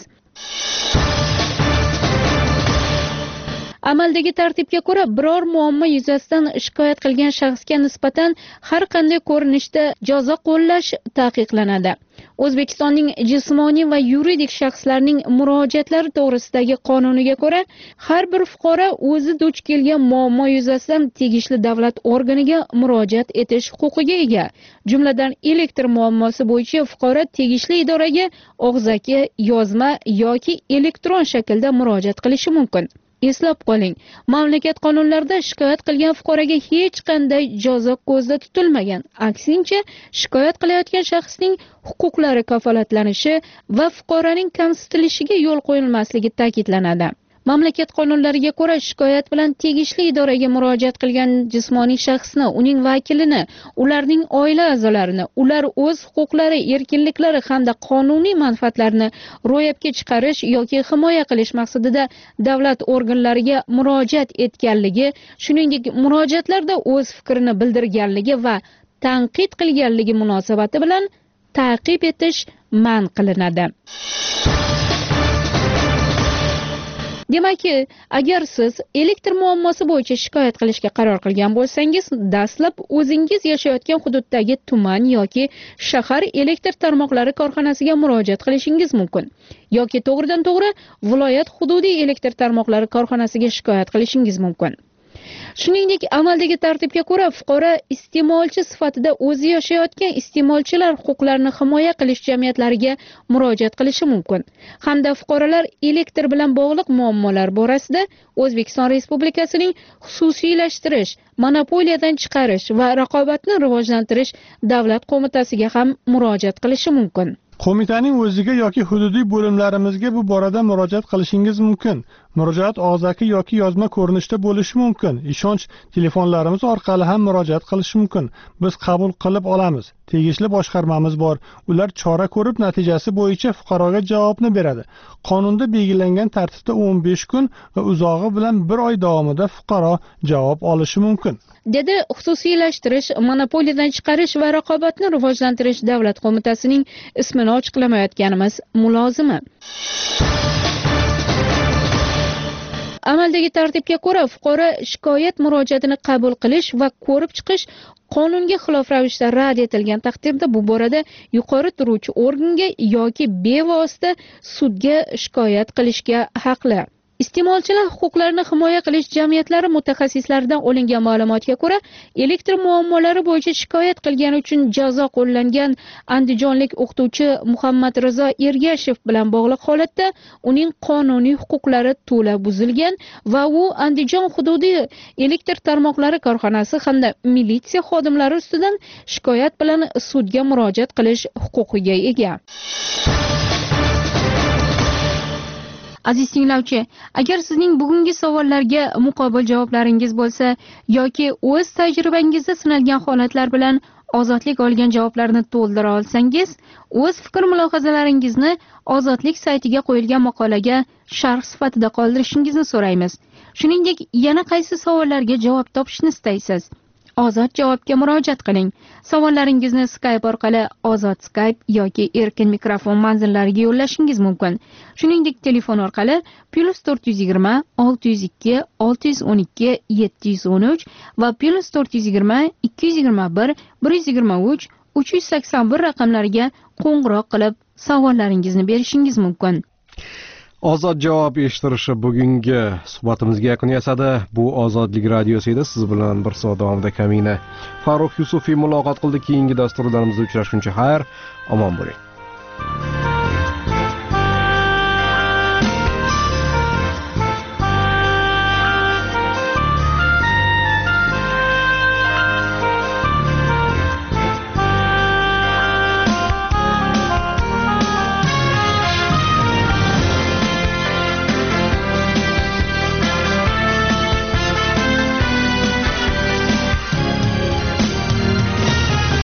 Amaldagi tartibga ko'ra, biror muammo yuzasidan shikoyat qilgan shaxsga nisbatan har qanday ko'rinishda jazo qo'llash taqiqlanadi. O'zbekistonning jismoniy va yuridik shaxslarning murojaatlari to'g'risidagi qonuniga ko'ra, har bir fuqaro o'zi duch kelgan muammo yuzasidan tegishli davlat organiga murojaat etish huquqiga ega. Jumladan, elektr muammosi bo'yicha fuqaro tegishli idoraga og'zaki, yozma yoki elektron shaklda murojaat qilishi mumkin. Eslab qoling, mamlakat qonunlarida shikoyat qilgan fuqaroga hech qanday jazo ko'zda tutilmagan. Aksincha, shikoyat qilayotgan shaxsning huquqlari kafolatlanishi va fuqaroning kamsitilishiga yo'l qo'yilmasligi ta'kidlanadi. Mamlakat qonunlariga ko'ra, shikoyat bilan tegishli idoraga murojaat qilgan jismoniy shaxsni, uning vakilini, ularning oila a'zolarini, ular o'z huquqlari, erkinliklari hamda qonuniy manfaatlarini ro'yobga chiqarish yoki himoya qilish maqsadida davlat organlariga murojaat etganligi, shuningdek, murojaatlarda o'z fikrini bildirganligi va tanqid qilganligi munosabati bilan ta'qib etish man qilinadi. Demakki, agar siz elektr muammosi bo'yicha shikoyat qilishga qaror qilgan bo'lsangiz, dastlab o'zingiz yashayotgan hududdagi tuman yoki shahar elektr tarmoqlari korxonasiga murojaat qilishingiz mumkin. Yoki to'g'ridan-to'g'ri viloyat hududiy elektr tarmoqlari korxonasiga shikoyat qilishingiz mumkin. Shuningdek, amaldagi tartibga ko'ra, fuqaro iste'molchi sifatida o'zi yashayotgan iste'molchilar huquqlarini himoya qilish jamiyatlariga murojaat qilishi mumkin. Hamda fuqarolar elektr bilan bog'liq muammolar borasida O'zbekiston Respublikasining xususiylashtirish, monopoliyadan chiqarish va raqobatni rivojlantirish davlat qo'mitasiga ham murojaat qilishi mumkin. Qo'mitaning o'ziga yoki hududiy bo'limlarimizga bu borada murojaat qilishingiz mumkin. Murojaat og'zaki yoki yozma ko'rinishda bo'lishi mumkin. Ishonch telefonlarimiz orqali ham murojaat qilish mumkin. Biz qabul qilib olamiz. Tegishli boshqarmamiz bor. Ular chora ko'rib natijasi bo'yicha fuqaroga javobni beradi. Qonunda belgilangan tartibda o'n besh kun va uzog'i bilan bir oy davomida fuqaro javob olishi mumkin. Dedi xususiylashtirish, monopoliyadan chiqarish va raqobatni rivojlantirish davlat qo'mitasining ismini ochiqlamayotganimiz mulozimi. Amaldagi tartibga ko'ra, fuqaro shikoyat murojaatini qabul qilish va ko'rib chiqish qonunga xilof ravishda rad etilgan taqdirda bu borada yuqori turuvchi organga yoki bevosita sudga shikoyat qilishga haqli. Iste'molchilar huquqlarini himoya qilish jamiyatlari mutaxassislaridan olingan ma'lumotga ko'ra, elektr muammolari bo'yicha shikoyat qilgani uchun jazo qo'llangan andijonlik o'qituvchi Muhammad Rizo Ergashev bilan bog'liq holatda uning qonuniy huquqlari to'la buzilgan va u Andijon hududiy elektr tarmoqlari korxonasi hamda militsiya xodimlari ustidan shikoyat bilan sudga murojaat qilish huquqiga ega. Aziz tinglovchi, agar sizning bugungi savollarga muqobil javoblaringiz bo'lsa yoki o'z tajribangizda sinalgan holatlar bilan ozodlik olgan javoblarni to'ldira olsangiz, o'z fikr mulohazalaringizni ozodlik saytiga qo'yilgan maqolaga sharh sifatida qoldirishingizni so'raymiz. Shuningdek, yana qaysi savollarga javob topishni istaysiz? Ozod javobga murojaat qiling. Savollaringizni Skype orqali Ozod Skype yoki erkin mikrofon manzillariga yo'llashingiz mumkin. Shuningdek, telefon orqali plus to'rt yuz yigirma olti yuz ikki olti yuz o'n ikki yetti yuz o'n uch va plus to'rt yuz yigirma ikki yuz yigirma bir bir yuz yigirma uch uch yuz sakson bir raqamlariga qo'ng'iroq qilib savollaringizni berishingiz mumkin. Ozod javob eshittirishi bugungi suhbatimizga yakun yasadi. Bu Ozodlik radiosi edi. Siz bilan bir soat davomida Kamina Farruh Yusufiy muloqot qildi. Keyingi dasturlarimizda uchrashguncha xayr, omon bo'ling.